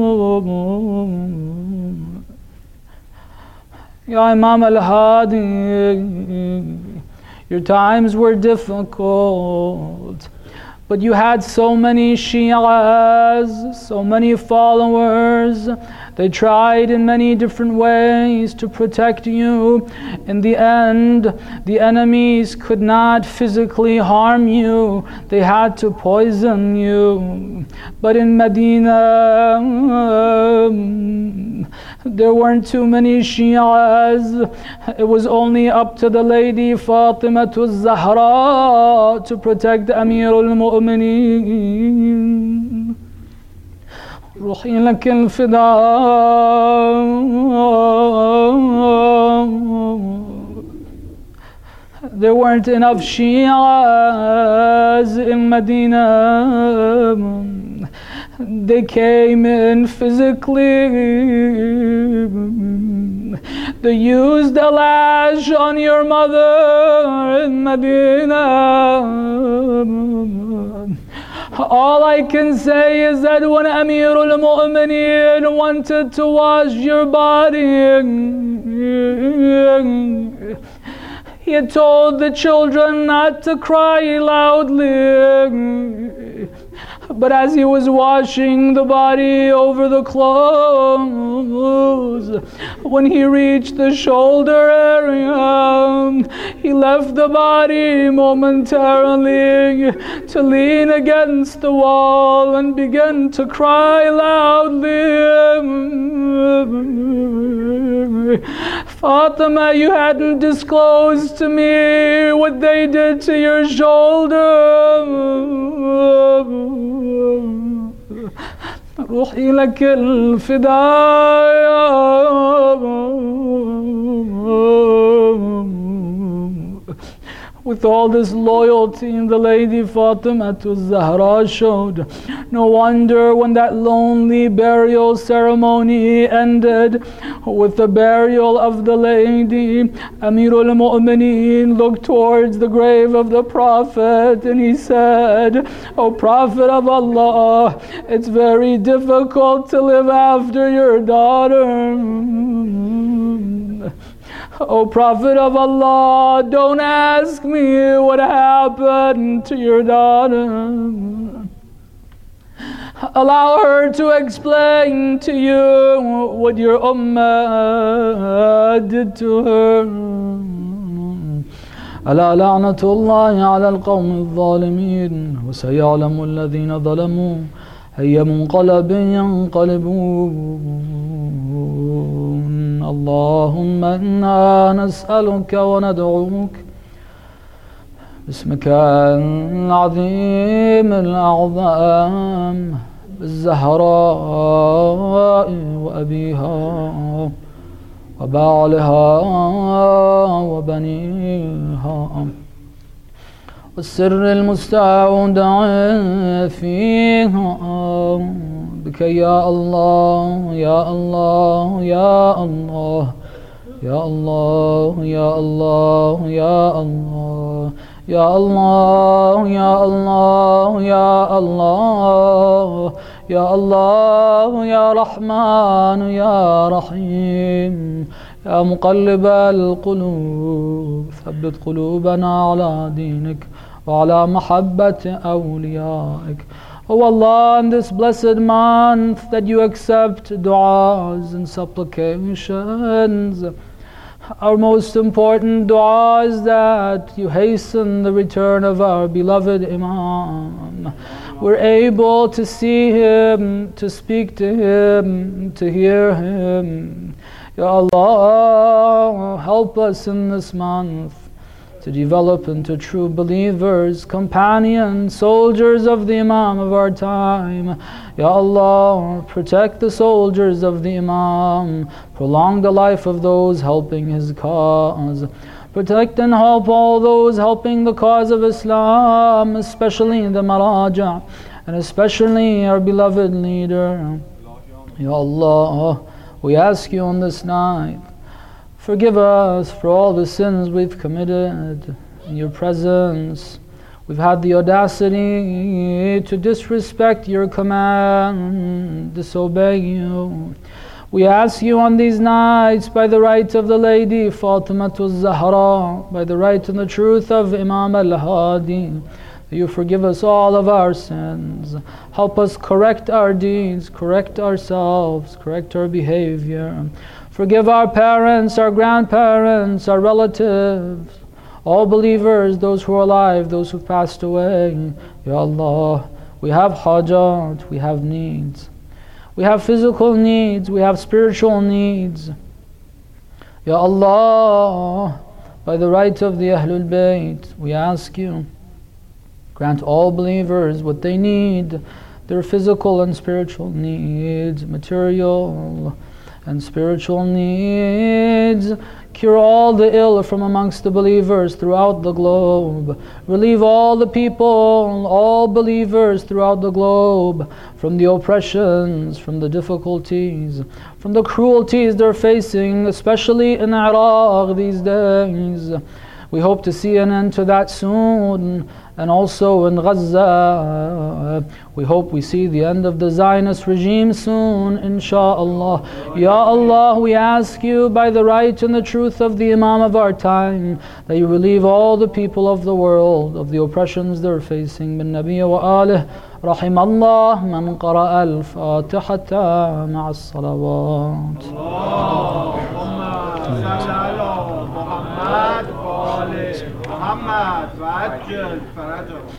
Ya Imam al-Hadi, your times were difficult, but you had so many Shi'as, so many followers. They tried in many different ways to protect you. In the end, the enemies could not physically harm you. They had to poison you. But in Medina, there weren't too many Shi'as. It was only up to the lady Fatima az-Zahra to protect Amir al-Mu'mineen. روحي لك الفداء. There weren't enough Shias in Medina. They came in physically. They used a lash on your mother in Medina. All I can say is that when Amir al-Mu'mineen wanted to wash your body, he had told the children not to cry loudly. But as he was washing the body over the clothes, when he reached the shoulder area, he left the body momentarily to lean against the wall and began to cry loudly. Fatima, you hadn't disclosed to me what they did to your shoulder. روحي لك الفداء. With all this loyalty the lady Fatima az-Zahra showed, no wonder when that lonely burial ceremony ended with the burial of the lady, Amir al-Mu'mineen looked towards the grave of the Prophet and he said, "O Prophet of Allah, it's very difficult to live after your daughter. O Prophet of Allah, don't ask me what happened to your daughter. Allow her to explain to you what your ummah did to her. ألا لعنة الله على القوم الظالمين وسيعلم الذين ظلموا أي منقلب ينقلبون. اللهم إنا نسألك وندعوك باسمك العظيم الأعظم بالزهراء وأبيها وبعلها وبنيها والسر المستودع فيها بك يا الله يا الله يا الله يا الله يا الله يا الله يا الله يا الله يا الله يا الله يا رحمن يا رحيم يا مقلب القلوب ثبت قلوبنا على دينك وعلى محبة أوليائك. Oh Allah, in this blessed month that you accept du'as and supplications, our most important dua is that you hasten the return of our beloved Imam. We're able to see him, to speak to him, to hear him. Ya Allah, help us in this month to develop into true believers, companions, soldiers of the Imam of our time. Ya Allah, protect the soldiers of the Imam, prolong the life of those helping his cause. Protect and help all those helping the cause of Islam, especially the Maraja, and especially our beloved leader. Ya Allah, we ask you on this night, forgive us for all the sins we've committed in your presence. We've had the audacity to disrespect your command, disobey you. We ask you on these nights, by the right of the Lady Fatimatul Zahra, by the right and the truth of Imam al-Hadi, that you forgive us all of our sins. Help us correct our deeds, correct ourselves, correct our behavior. Forgive our parents, our grandparents, our relatives, all believers, those who are alive, those who passed away. Ya Allah, we have hajat, we have needs. We have physical needs, we have spiritual needs. Ya Allah, by the right of the Ahlul Bayt, we ask you, grant all believers what they need, their physical and spiritual needs, material and spiritual needs. Cure all the ill from amongst the believers throughout the globe. Relieve all the people, all believers throughout the globe from the oppressions, from the difficulties, from the cruelties they're facing, especially in Iraq these days. We hope to see an end to that soon. And also in Gaza, we hope we see the end of the Zionist regime soon, inshaAllah. Ya Allah, we ask you by the right and the truth of the Imam of our time, that you relieve all the people of the world of the oppressions they're facing. Bin Nabiya wa alih, rahimallah man qara'a al-Fatihata ma'as salawat. Allahumma salli ala Muhammad wa ali Muhammad wa ajjal farajah.